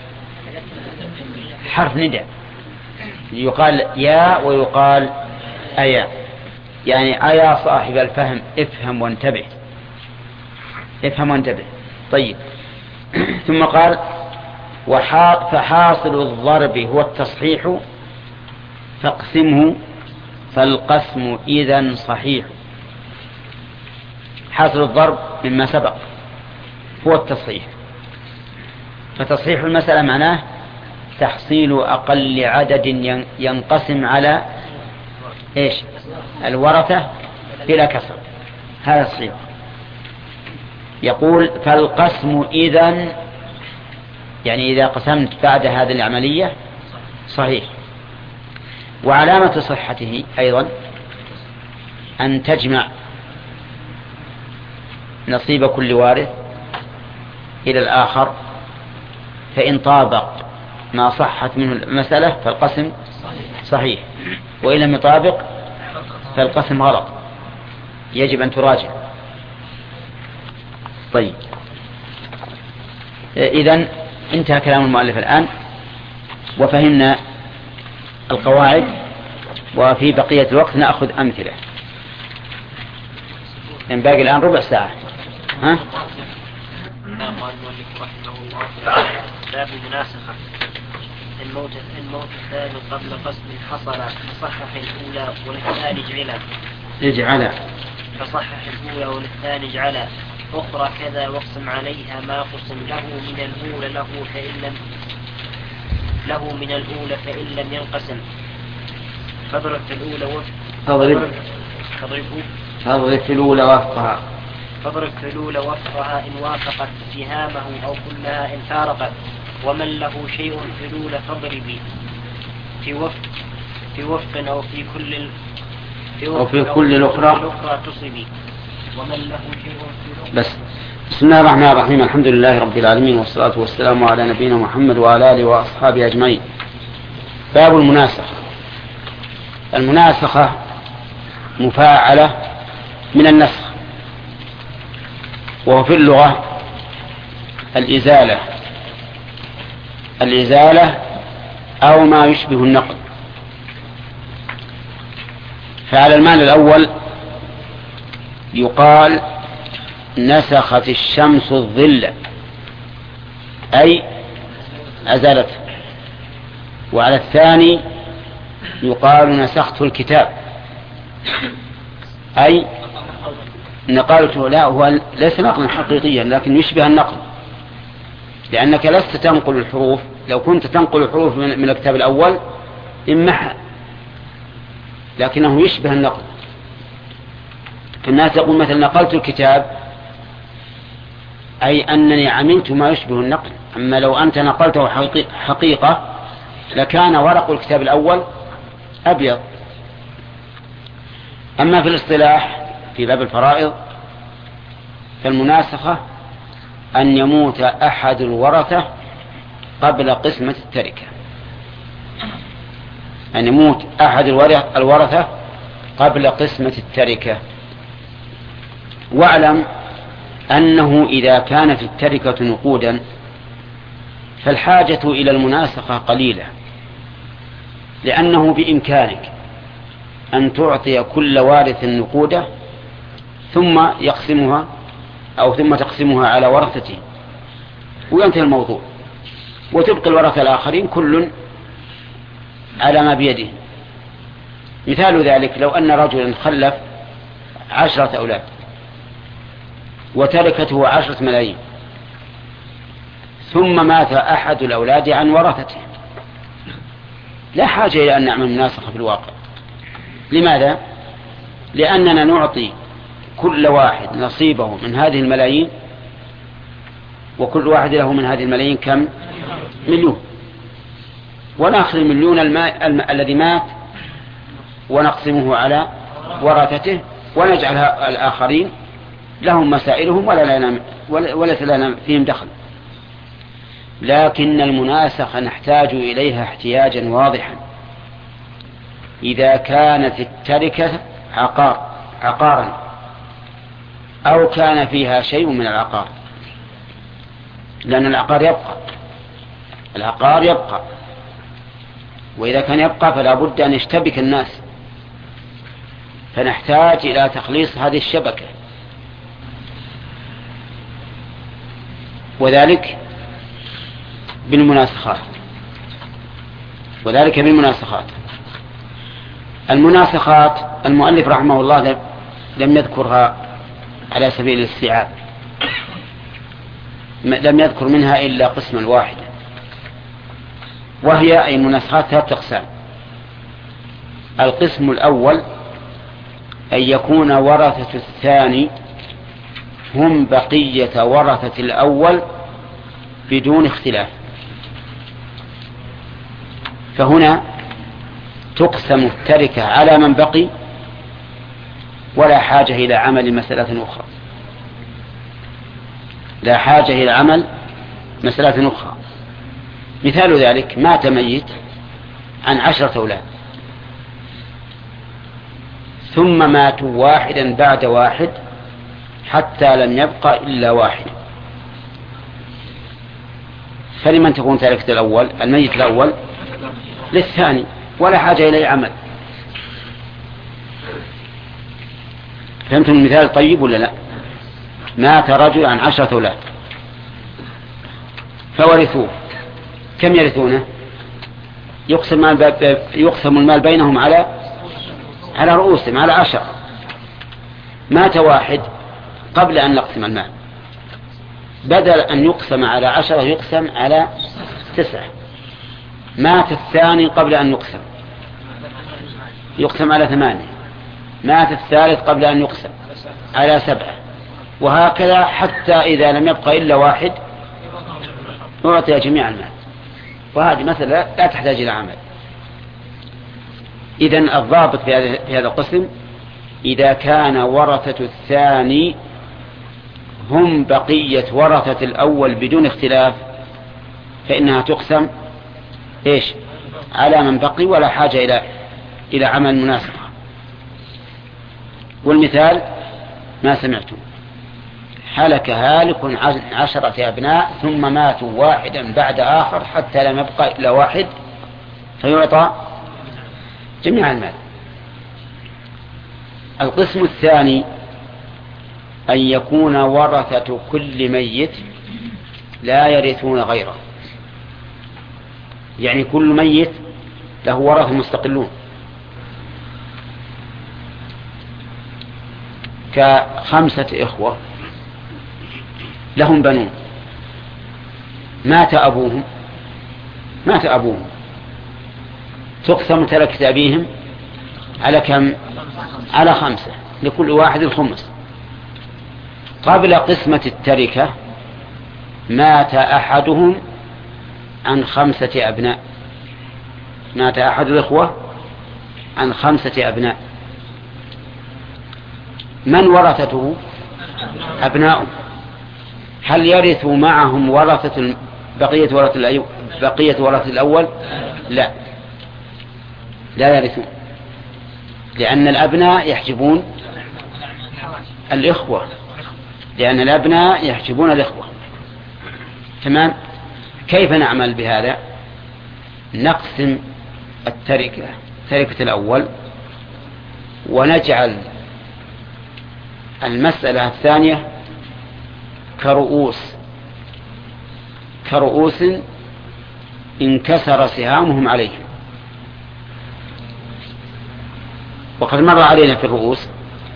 Speaker 1: حرف نداء، يقال يا ويقال أيا، يعني أيا صاحب الفهم افهم وانتبه، افهم وانتبه. طيب، ثم قال: فحاصل الضرب هو التصحيح فاقسمه فالقسم إذن صحيح. حاصل الضرب مما سبق هو التصحيح، فتصحيح المسألة معناه تحصيل أقل عدد ينقسم على إيش؟ الورثة بلا كسر، هذا الصحيح. يقول: فالقسم إذن، يعني إذا قسمت بعد هذه العملية صحيح. وعلامة صحته أيضا أن تجمع نصيب كل وارث إلى الآخر، فإن طابق ما صحت منه المسألة فالقسم صحيح، وإن لم يطابق فالقسم غلط، يجب أن تراجع. طيب، إذن انتهى كلام المؤلف الآن وفهمنا القواعد، وفي بقية الوقت نأخذ أمثلة. إن باقي الآن ربع ساعة. ها؟
Speaker 2: قال المؤلف رحمه الله تعالى: باب المناسخة. الموت الثاني قبل قسم حصل فصحح الأولى وللثاني
Speaker 1: اجعلا،
Speaker 2: فصحح الأولى والثاني اجعلا، أخرى كذا واقسم عليها ما قسم له من الأولى فإن لم ينقسم. فاضرب في الأولى وفقها إن وافقت اتهامه أو كلها إن فارقت. ومن له شيء في الأولى فاضربي في وفق أو في كل الأخرى تصبي. ومن له شيء في الأخرى.
Speaker 1: بس. بسم الله الرحمن الرحيم، الحمد لله رب العالمين، والصلاة والسلام على نبينا محمد وعلى آله وأصحابه أجمعين. باب المناسخة. المناسخة مفاعلة من النسخ، وهو في اللغة الإزالة أو ما يشبه النقل. فعلى المعنى الأول يقال: نسخت الشمس الظل، أي أزالته. وعلى الثاني يقال: نسخت الكتاب، أي نقلته. لا، هو ليس نقلا حقيقيا لكن يشبه النقل، لأنك لست تنقل الحروف. لو كنت تنقل الحروف من الكتاب الأول إمحى، لكنه يشبه النقل. فالناس يقول مثلا: نقلت الكتاب، أي أنني عملت ما يشبه النقل. أما لو أنت نقلته حقيقة لكان ورق الكتاب الأول أبيض. أما في الاصطلاح في باب الفرائض فالمناسخة أن يموت أحد الورثة قبل قسمة التركة، أن يموت أحد الورثة قبل قسمة التركة. واعلم أنه إذا كانت التركة نقودا فالحاجة إلى المناسخة قليلة، لأنه بإمكانك أن تعطي كل وارث نقوده ثم يقسمها أو ثم تقسمها على ورثته وينتهي الموضوع، وتبقي الورثة الآخرين كل على ما بيده. مثال ذلك لو أن رجلا خلف 10 أولاد وتركته 10 ملايين، ثم مات أحد الأولاد عن ورثته، لا حاجة إلى أن نعمل مناسخة في الواقع. لماذا؟ لأننا نعطي كل واحد نصيبه من هذه الملايين، وكل واحد له من هذه الملايين كم؟ مليون، ونأخذ المليون الذي مات ونقسمه على ورثته، ونجعل الآخرين لهم مسائلهم وليس لنا فيهم دخل. لكن المناسخة نحتاج إليها احتياجا واضحا إذا كانت التركة عقارا أو كان فيها شيء من العقار، لأن العقار يبقى، وإذا كان يبقى فلا بد أن يشتبك الناس، فنحتاج إلى تخليص هذه الشبكة، وذلك بالمناسخات. المناسخات المؤلف رحمه الله لم يذكرها على سبيل الاستيعاب، لم يذكر منها إلا قسما واحدا، وهي أي المناسخات 3 أقسام. القسم الأول أن يكون ورثة الثاني هم بقية ورثة الأول بدون اختلاف، فهنا تقسم التركة على من بقي ولا حاجة إلى عمل مسألة أخرى، لا حاجة إلى عمل مسألة أخرى. مثال ذلك مات ميت عن 10 أولاد، ثم ماتوا واحدا بعد واحد حتى لم يبقى إلا واحد، فلمن تكون تركة الأول الميت الأول؟ للثاني، ولا حاجة إليه عمل. فهمتم المثال طيب ولا لا؟ مات رجل عن 10 أولاد فورثوه، كم يرثونه؟ يقسم المال بينهم على رؤوسهم، على 10. مات واحد قبل أن نقسم المال، بدل أن يقسم على 10 يقسم على 9. مات الثاني قبل أن يقسم على 8. مات الثالث قبل أن يقسم على 7، وهكذا حتى إذا لم يبقى إلا واحد أعطي جميع المال. وهذه مثلا لا تحتاج إلى عمل. إذن الضابط في هذا القسم إذا كان ورثة الثاني هم بقية ورثة الأول بدون اختلاف فإنها تقسم إيش؟ على من بقي، ولا حاجة إلى عمل مناسبة. والمثال ما سمعتم: هلك هالك 10 أبناء ثم ماتوا واحدا بعد آخر حتى لم يبقى إلا واحد فيعطى جميع المال. القسم الثاني أن يكون ورثة كل ميت لا يرثون غيره، يعني كل ميت له ورثة مستقلون، ك5 إخوة لهم بنون، مات أبوهم، تقسم تركة أبيهم على كم؟ على 5، لكل واحد 5. قبل قسمة التركة مات أحدهم عن 5 أبناء، مات أحد الإخوة عن 5 أبناء، من ورثته؟ أبناؤه. هل يرث معهم بقية ورثة الأول؟ لا يرثون، لأن الأبناء يحجبون الإخوة، تمام. كيف نعمل بهذا؟ نقسم تركة الأول، ونجعل المسألة الثانية كرؤوس انكسر سهامهم عليهم. وقد مر علينا في الرؤوس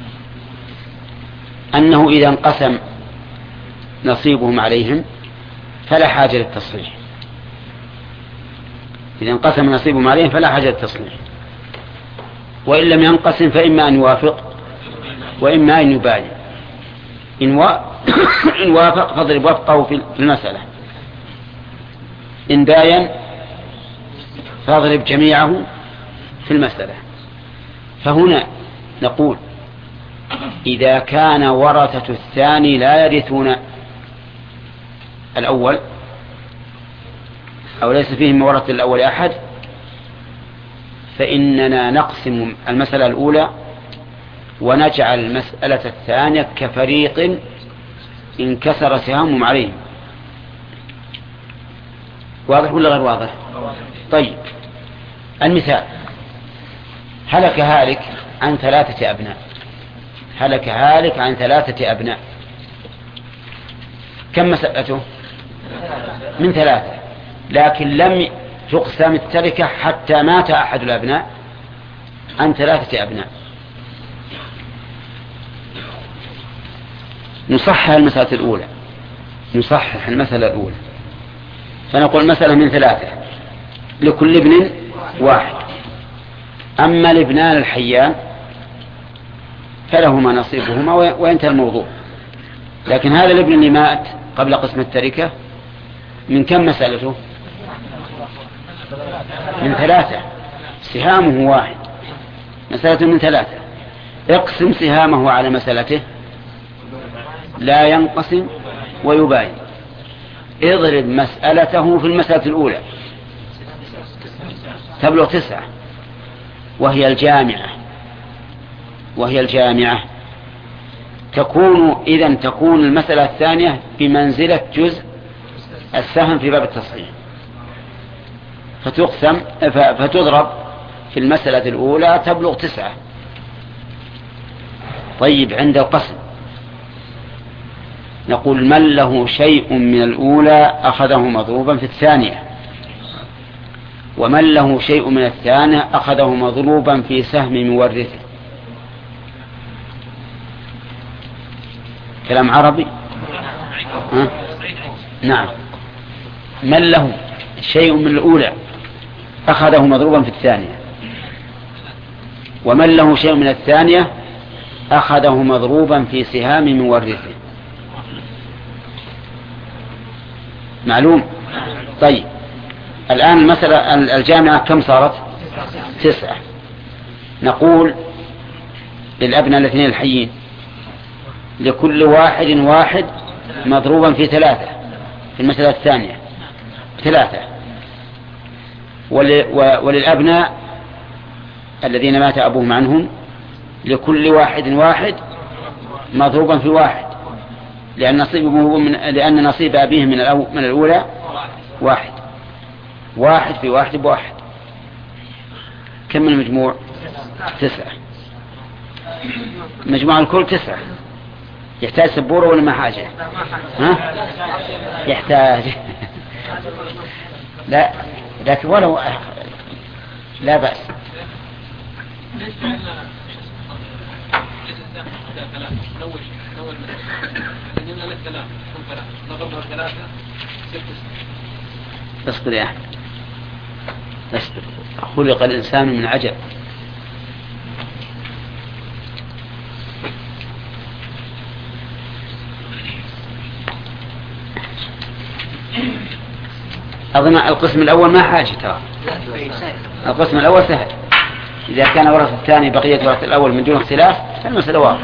Speaker 1: أنه إذا انقسم نصيبهم عليهم فلا حاجة للتصحيح. إذا انقسم نصيبهم عليهم فلا حاجة للتصحيح، وإن لم ينقسم فإما أن يوافق وإما أن يباين. إن وافق فاضرب وفقه في المسألة، إن باين فاضرب جميعه في المسألة. فهنا نقول إذا كان ورثة الثاني لا يرثون الأول أو ليس فيهم ورثة الأول أحد، فإننا نقسم المسألة الأولى ونجعل المسألة الثانية كفريق انكسر سهامهم عليهم. واضح ولا غير واضح؟ طيب، المثال: هلك هالك عن 3 أبناء. هلك هالك عن 3 أبناء. كم مسألته؟ من 3، لكن لم تقسم التركة حتى مات أحد الأبناء عن 3 أبناء. نصحح المسألة الأولى، فنقول المسألة من 3 لكل ابن 1. أما الابنان الحيان فلهما نصيبهما وينتهي الموضوع. لكن هذا الابن اللي مات قبل قسم التركة من كم مسألته؟ من 3، سهامه 1، مسألته من 3. اقسم سهامه على مسألته لا ينقسم ويباين. اضرب مسألته في المسألة الأولى تبلغ 9، وهي الجامعة. تكون المسألة الثانية بمنزلة جزء السهم في باب التصحيح، فتضرب في المسألة الأولى تبلغ 9. طيب، عند القسم نقول من له شيء من الأولى أخذه مضروبا في الثانية، ومن له شيء من الثانية أخذه مضروبا في سهم مورثه. كلام عربي؟ نعم. من له شيء من الأولى أخذه مضروبا في الثانية، ومن له شيء من الثانية أخذه مضروبا في سهام مورثه. معلوم؟ طيب، الآن المسألة الجامعة كم صارت؟ 9. نقول للأبناء الاثنين الحيين لكل واحد مضروبا في 3 في المسألة الثانية 3، وللأبناء الذين مات أبوهم عنهم لكل واحد مضروبا في 1، لأن نصيب أبيهم من الأولى 1 في 1 ب1. كم المجموع؟ 9. مجموع الكل 9. يحتاج سبورة ولا ما حاجة؟ ها؟ يحتاج. لا، لكن ولو لا بأس. اصبر يا أحمد، اصبر. خلق الإنسان من عجب. أظن القسم الأول ما حاجة ترى. القسم الأول سهل، إذا كان ورث الثاني بقية ورث الأول من دون اختلاف فالمسألة واضحة.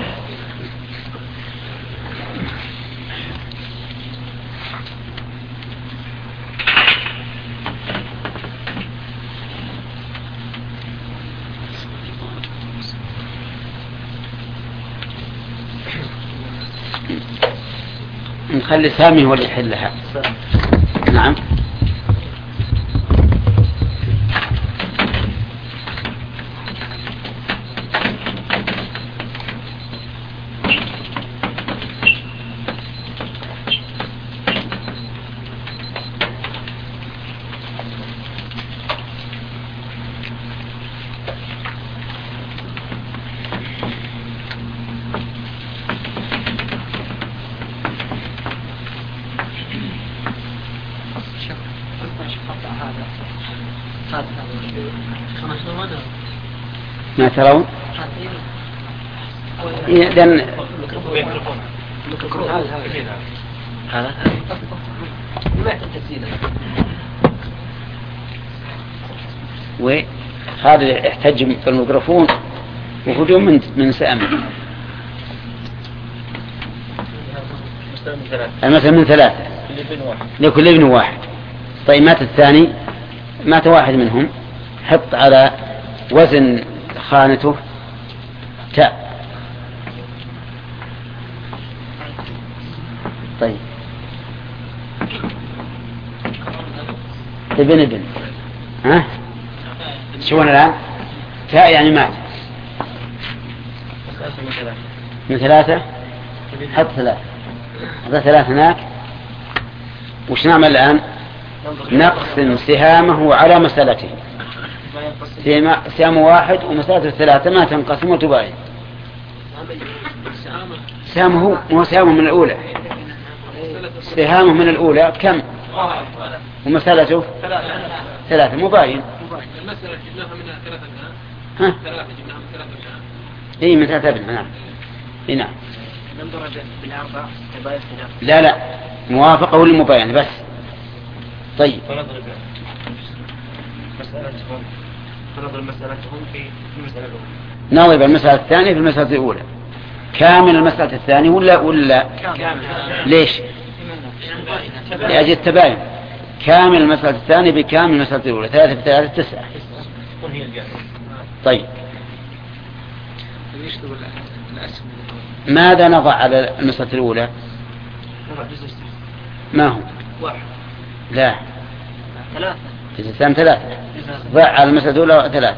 Speaker 1: نخلي سامي هو اللي يحلها. نعم. ما ترون؟ إذن
Speaker 5: هذا
Speaker 1: وهذا يحتج بالميكروفون وهجوم من سأمه. المثل من 3 لكل ابن واحد. طيب مات الثاني، مات واحد منهم، حط على وزن خانته تاء. طيب ابن ها شو الآن؟ تاء يعني مات من 3. حط 3. هذا 3 هناك. وش نعمل الآن؟ نقسم سهامه على مسألته. سهام واحد ومسألته 3 ما تنقسم وتباين. سهامه هو سهامه من الأولى. سهامه من الأولى كم؟ ومسألته 3 مباين.
Speaker 3: المسألة جبناها منها 3
Speaker 1: ها؟
Speaker 3: 3 جبناها من 3 أبناء.
Speaker 1: إيه من 3 أبناء. نعم. إيه نعم.
Speaker 2: ننظر بالأربع تباين.
Speaker 1: لا موافقة للمباين بس. طيب
Speaker 2: فنضرب مسألتهم في المسألة الأولى.
Speaker 1: نضرب المسألة الثانية في المسألة الأولى. كامل المسألة الثانية ولا
Speaker 2: كامل.
Speaker 1: ليش؟ لأجل التباين. كامل المسألة الثانية بكامل المسألة الأولى. 3 في 3 9. طيب ماذا نضع على المسألة الأولى؟ ما هو؟
Speaker 2: 1.
Speaker 1: لا
Speaker 2: 3.
Speaker 1: جزء 3. ضع على المسألة الأولى 3.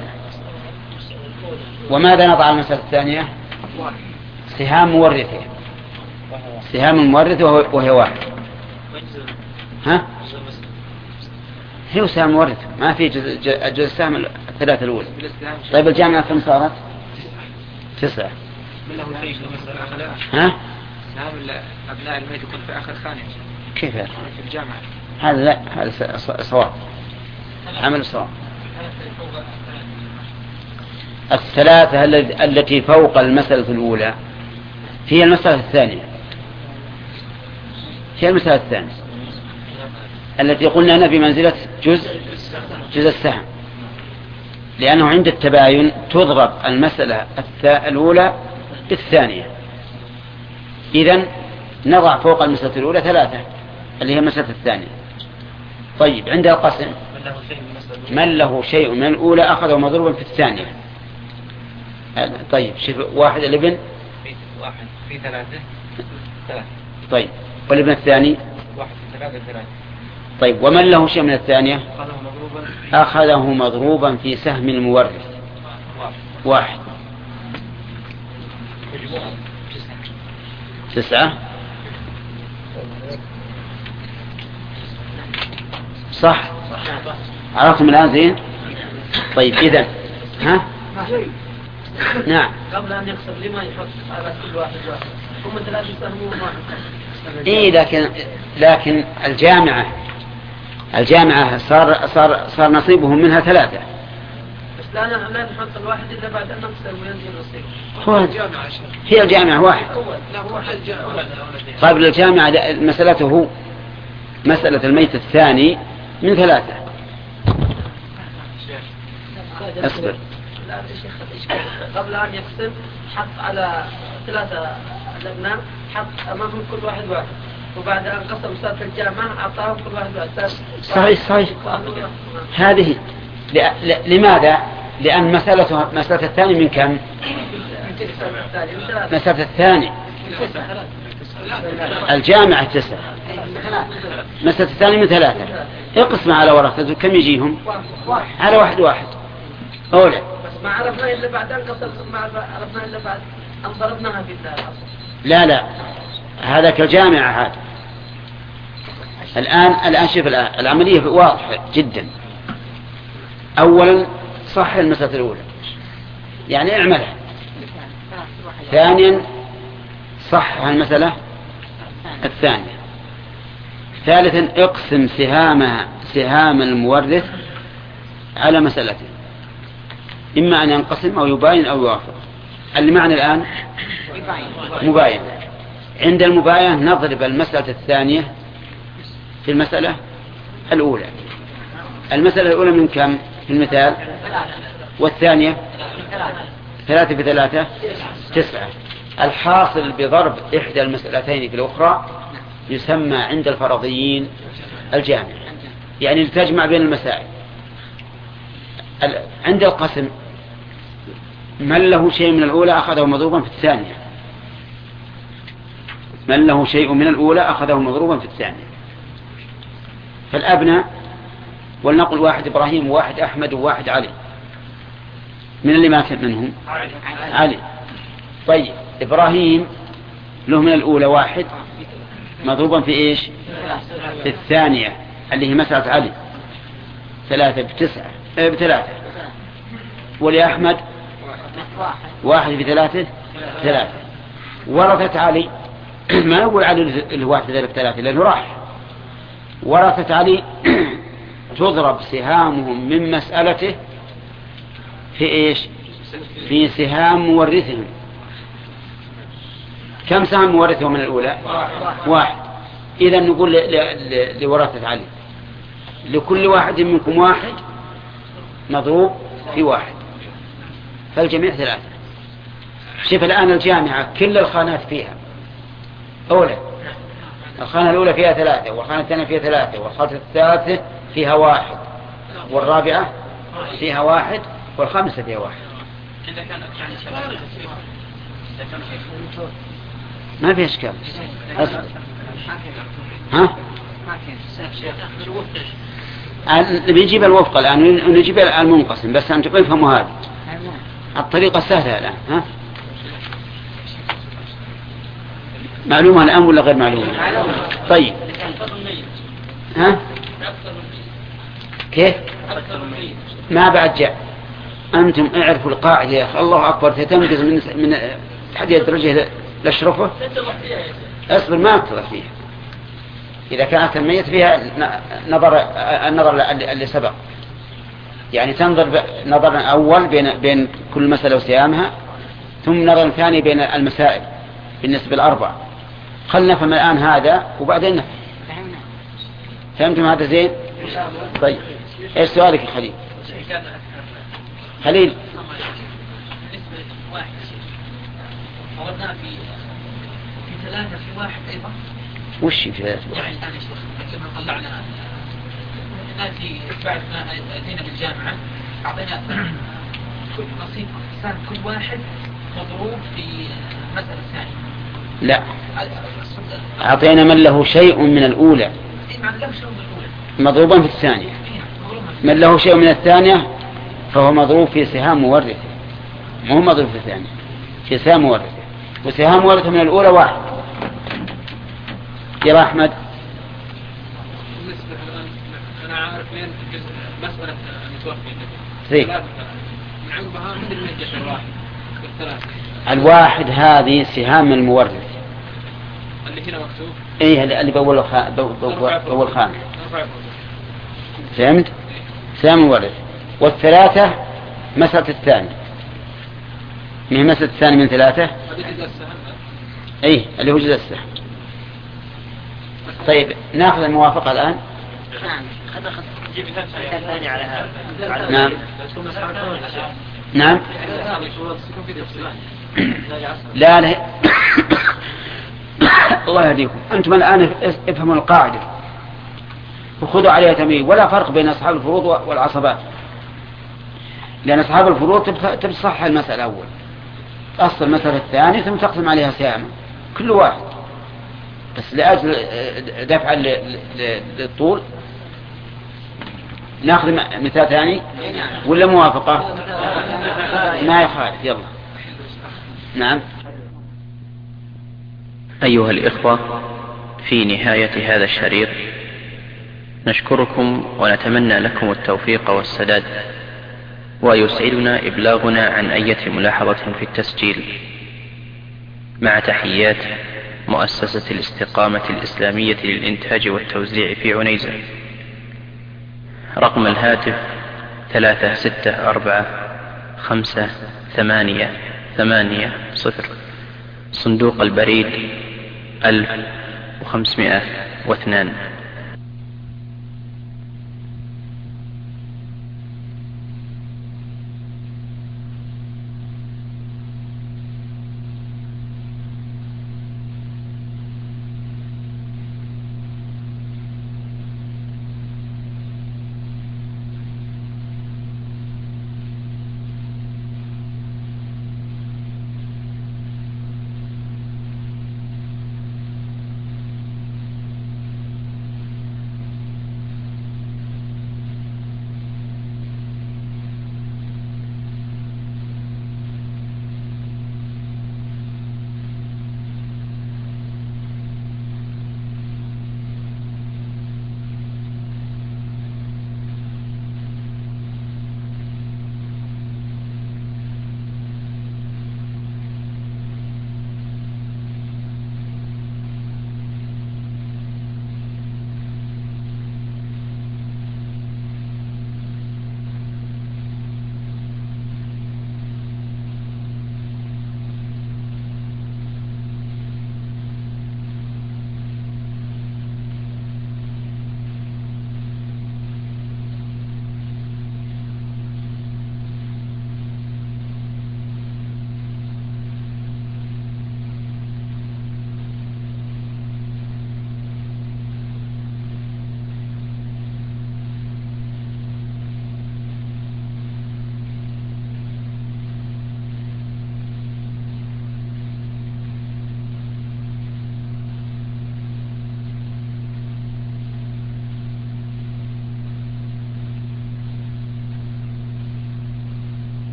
Speaker 1: وماذا نضع على المسألة الثانية؟
Speaker 2: 1.
Speaker 1: سهام مورثة. سهام المورثة وهي 1. ها؟ هي سهام مورثة ما في جزء السهم 3 الأولى. طيب الجامعة كم صارت؟ 9. ها؟
Speaker 4: سهام أبناء الميت يكون في آخر خانة.
Speaker 1: كيف هذا؟
Speaker 4: في الجامعة.
Speaker 1: هذا لا، هذا صواب. عمل صواب. 3 التي فوق المسألة الأولى هي المسألة الثانية. هي المسألة الثانية التي قلنا أنها في منزلة جزء السهم، لأنه عند التباين تضرب المسألة الأولى بالثانية. إذن نضع فوق المسألة الأولى 3 اللي هي المسألة الثانية. طيب عند القسم من له شيء من الأولى أخذه مضروبا في الثانية. طيب شوف 1 الابن
Speaker 4: 1 في 3.
Speaker 1: طيب والابن الثاني
Speaker 4: 1 في 3.
Speaker 1: طيب ومن له شيء من الثانية أخذه مضروبا في سهم المورث 1. 9 صح. عرفتم الآن زين؟ طيب إذن ها؟ نعم.
Speaker 2: قبل أن يقسم لما يحط على كل واحد هم 3 يسهمون 1.
Speaker 1: إيه لكن الجامعة صار نصيبهم منها 3.
Speaker 2: بس لا نحط الواحد إلا بعد أن نقسم وينزل نصيبه.
Speaker 1: هي الجامعة 1.
Speaker 2: لا هو واحد
Speaker 1: طيب الجامعة مسألته مسألة الميت الثاني من 3. اصبر.
Speaker 2: لا الشيخ قبل أن يقسم حط على 3 الأبناء، حط أمامهم كل واحد وبعد أن قسم مسألة الجامعة أعطاهم كل واحد.
Speaker 1: صحيح. هذه لماذا؟ لأن مسألة الثاني من كم؟ مسألة الثاني الجامعة 9. مسألة الثاني من 3. اقسم على ورثته كم يجيهم؟ على 1 أولى.
Speaker 2: بس ما عرفنا إلا بعد أن قسم، ما عرفنا إلا بعد أن ضربناها في الأصل.
Speaker 1: لا هذا كالجامعة. هذا الآن شوف العملية واضحة جدا. أولا صح المسألة الأولى يعني اعملها. ثانيا صح المسألة الثانية. ثالثا اقسم سهام المورث على مسألته. إما أن ينقسم أو يباين أو يوافق. المعنى الآن مباين. عند المباينة نضرب المسألة الثانية في المسألة الأولى. المسألة الأولى من كم في المثال؟ والثانية 3 في 3 9. الحاصل بضرب إحدى المسألتين في الأخرى يسمى عند الفرضيين الجامع، يعني لتجمع بين المسائل. عند القسم من له شيء من الأولى أخذه مضروبا في الثانية، من له شيء من الأولى أخذه مضروبا في الثانية. فالأبناء ولنقل واحد إبراهيم وواحد أحمد وواحد علي، من اللي مات منهم؟ علي. طيب إبراهيم له من الأولى 1 مضروبا في إيش؟ في الثانية اللي هي مسألة علي 3 ب3. ولأحمد 1 في 3. ورثت علي ما نقول علي اللي 1 في 3 لأنه راح. ورثت علي تضرب سهامهم من مسألته في إيش؟ في سهام مورثهم. كم سهم مورثهم من الأولى؟ 1. إذا نقول لورثة علي لكل واحد منكم 1 مضروب في 1، فالجميع 3. شوف الآن الجامعة كل الخانات فيها أولى. الخانة الأولى فيها 3، والخانة الثانية فيها 3، والخانة الثالثة فيها 1، والرابعة فيها 1، والخامسة فيها 1. ما في إشكال. ها؟ نجيب الوفق الآن ونجيب المنقسم، بس أنتم افهموا هذه الطريقة سهلة الآن. ها؟ معلومة الآن ولا غير معلومة؟ طيب. ها؟ كيف؟ ما بعد جاء. أنتم اعرفوا القاعدة يا أخي. الله أكبر تتنقز من حد يدرجه لشرفه. أصبر ما أكثر فيها. إذا كانت الميت فيها النظر اللي سبق، يعني تنظر نظرا أول بين كل مسألة وسهامها، ثم نظر ثاني بين المسائل بالنسبة ل4. خلنا نفهم الآن هذا وبعدين نفهم. فهمتم هذا زين؟ طيب ايش سؤالك يا خليل؟ خليل
Speaker 4: أردنا في 3 في 1 أيضا.
Speaker 1: وش في 3؟
Speaker 4: يعني الآن لما طلعنا نأتي بعد ما أتينا بالجامعة أعطينا كل نصيب إنسان كل واحد مضروب في مسألة ثانية.
Speaker 1: لا، أعطينا من له شيء من الأولى مضروبا في الثانية. من له شيء من الثانية فهو مضروب في سهام مورثه، مو مضروب في الثانية، في سهام مورثه. وسهام مورثه من الأولى 1. يا أحمد
Speaker 3: بالنسبة الآن أنا عارف وين مسألة المتوفي من عقبها مثل من الجسر 1 والثلاثة.
Speaker 1: 1 هذه سهام المورث
Speaker 3: اللي هنا مكتوب.
Speaker 1: ايه اللي بأول خانة. فهمت؟ سهام المورث. وال3 مسألة الثاني، من مسألة الثاني من 3. ايه اللي هو جزء السهم. طيب ناخذ الموافقة الآن. نعم. نعم. لا الله يهديكم. أنتم الآن افهموا القاعدة وخذوا عليها تمييز. ولا فرق بين أصحاب الفروض والعصبات، لأن أصحاب الفروض تبصح المسألة أول، أصل المسألة الثانية ثم تقسم عليها سهاما كل واحد، بس لأجل دفع للطول. ناخذ مثال ثاني ولا موافقة؟ ما يخالف. يلا. نعم.
Speaker 5: أيها الإخوة، في نهاية هذا الشريط نشكركم ونتمنى لكم التوفيق والسداد، ويسعدنا إبلاغنا عن أي ملاحظة في التسجيل. مع تحيات مؤسسة الاستقامة الإسلامية للإنتاج والتوزيع في عنيزة. رقم الهاتف 364 صندوق البريد 1502.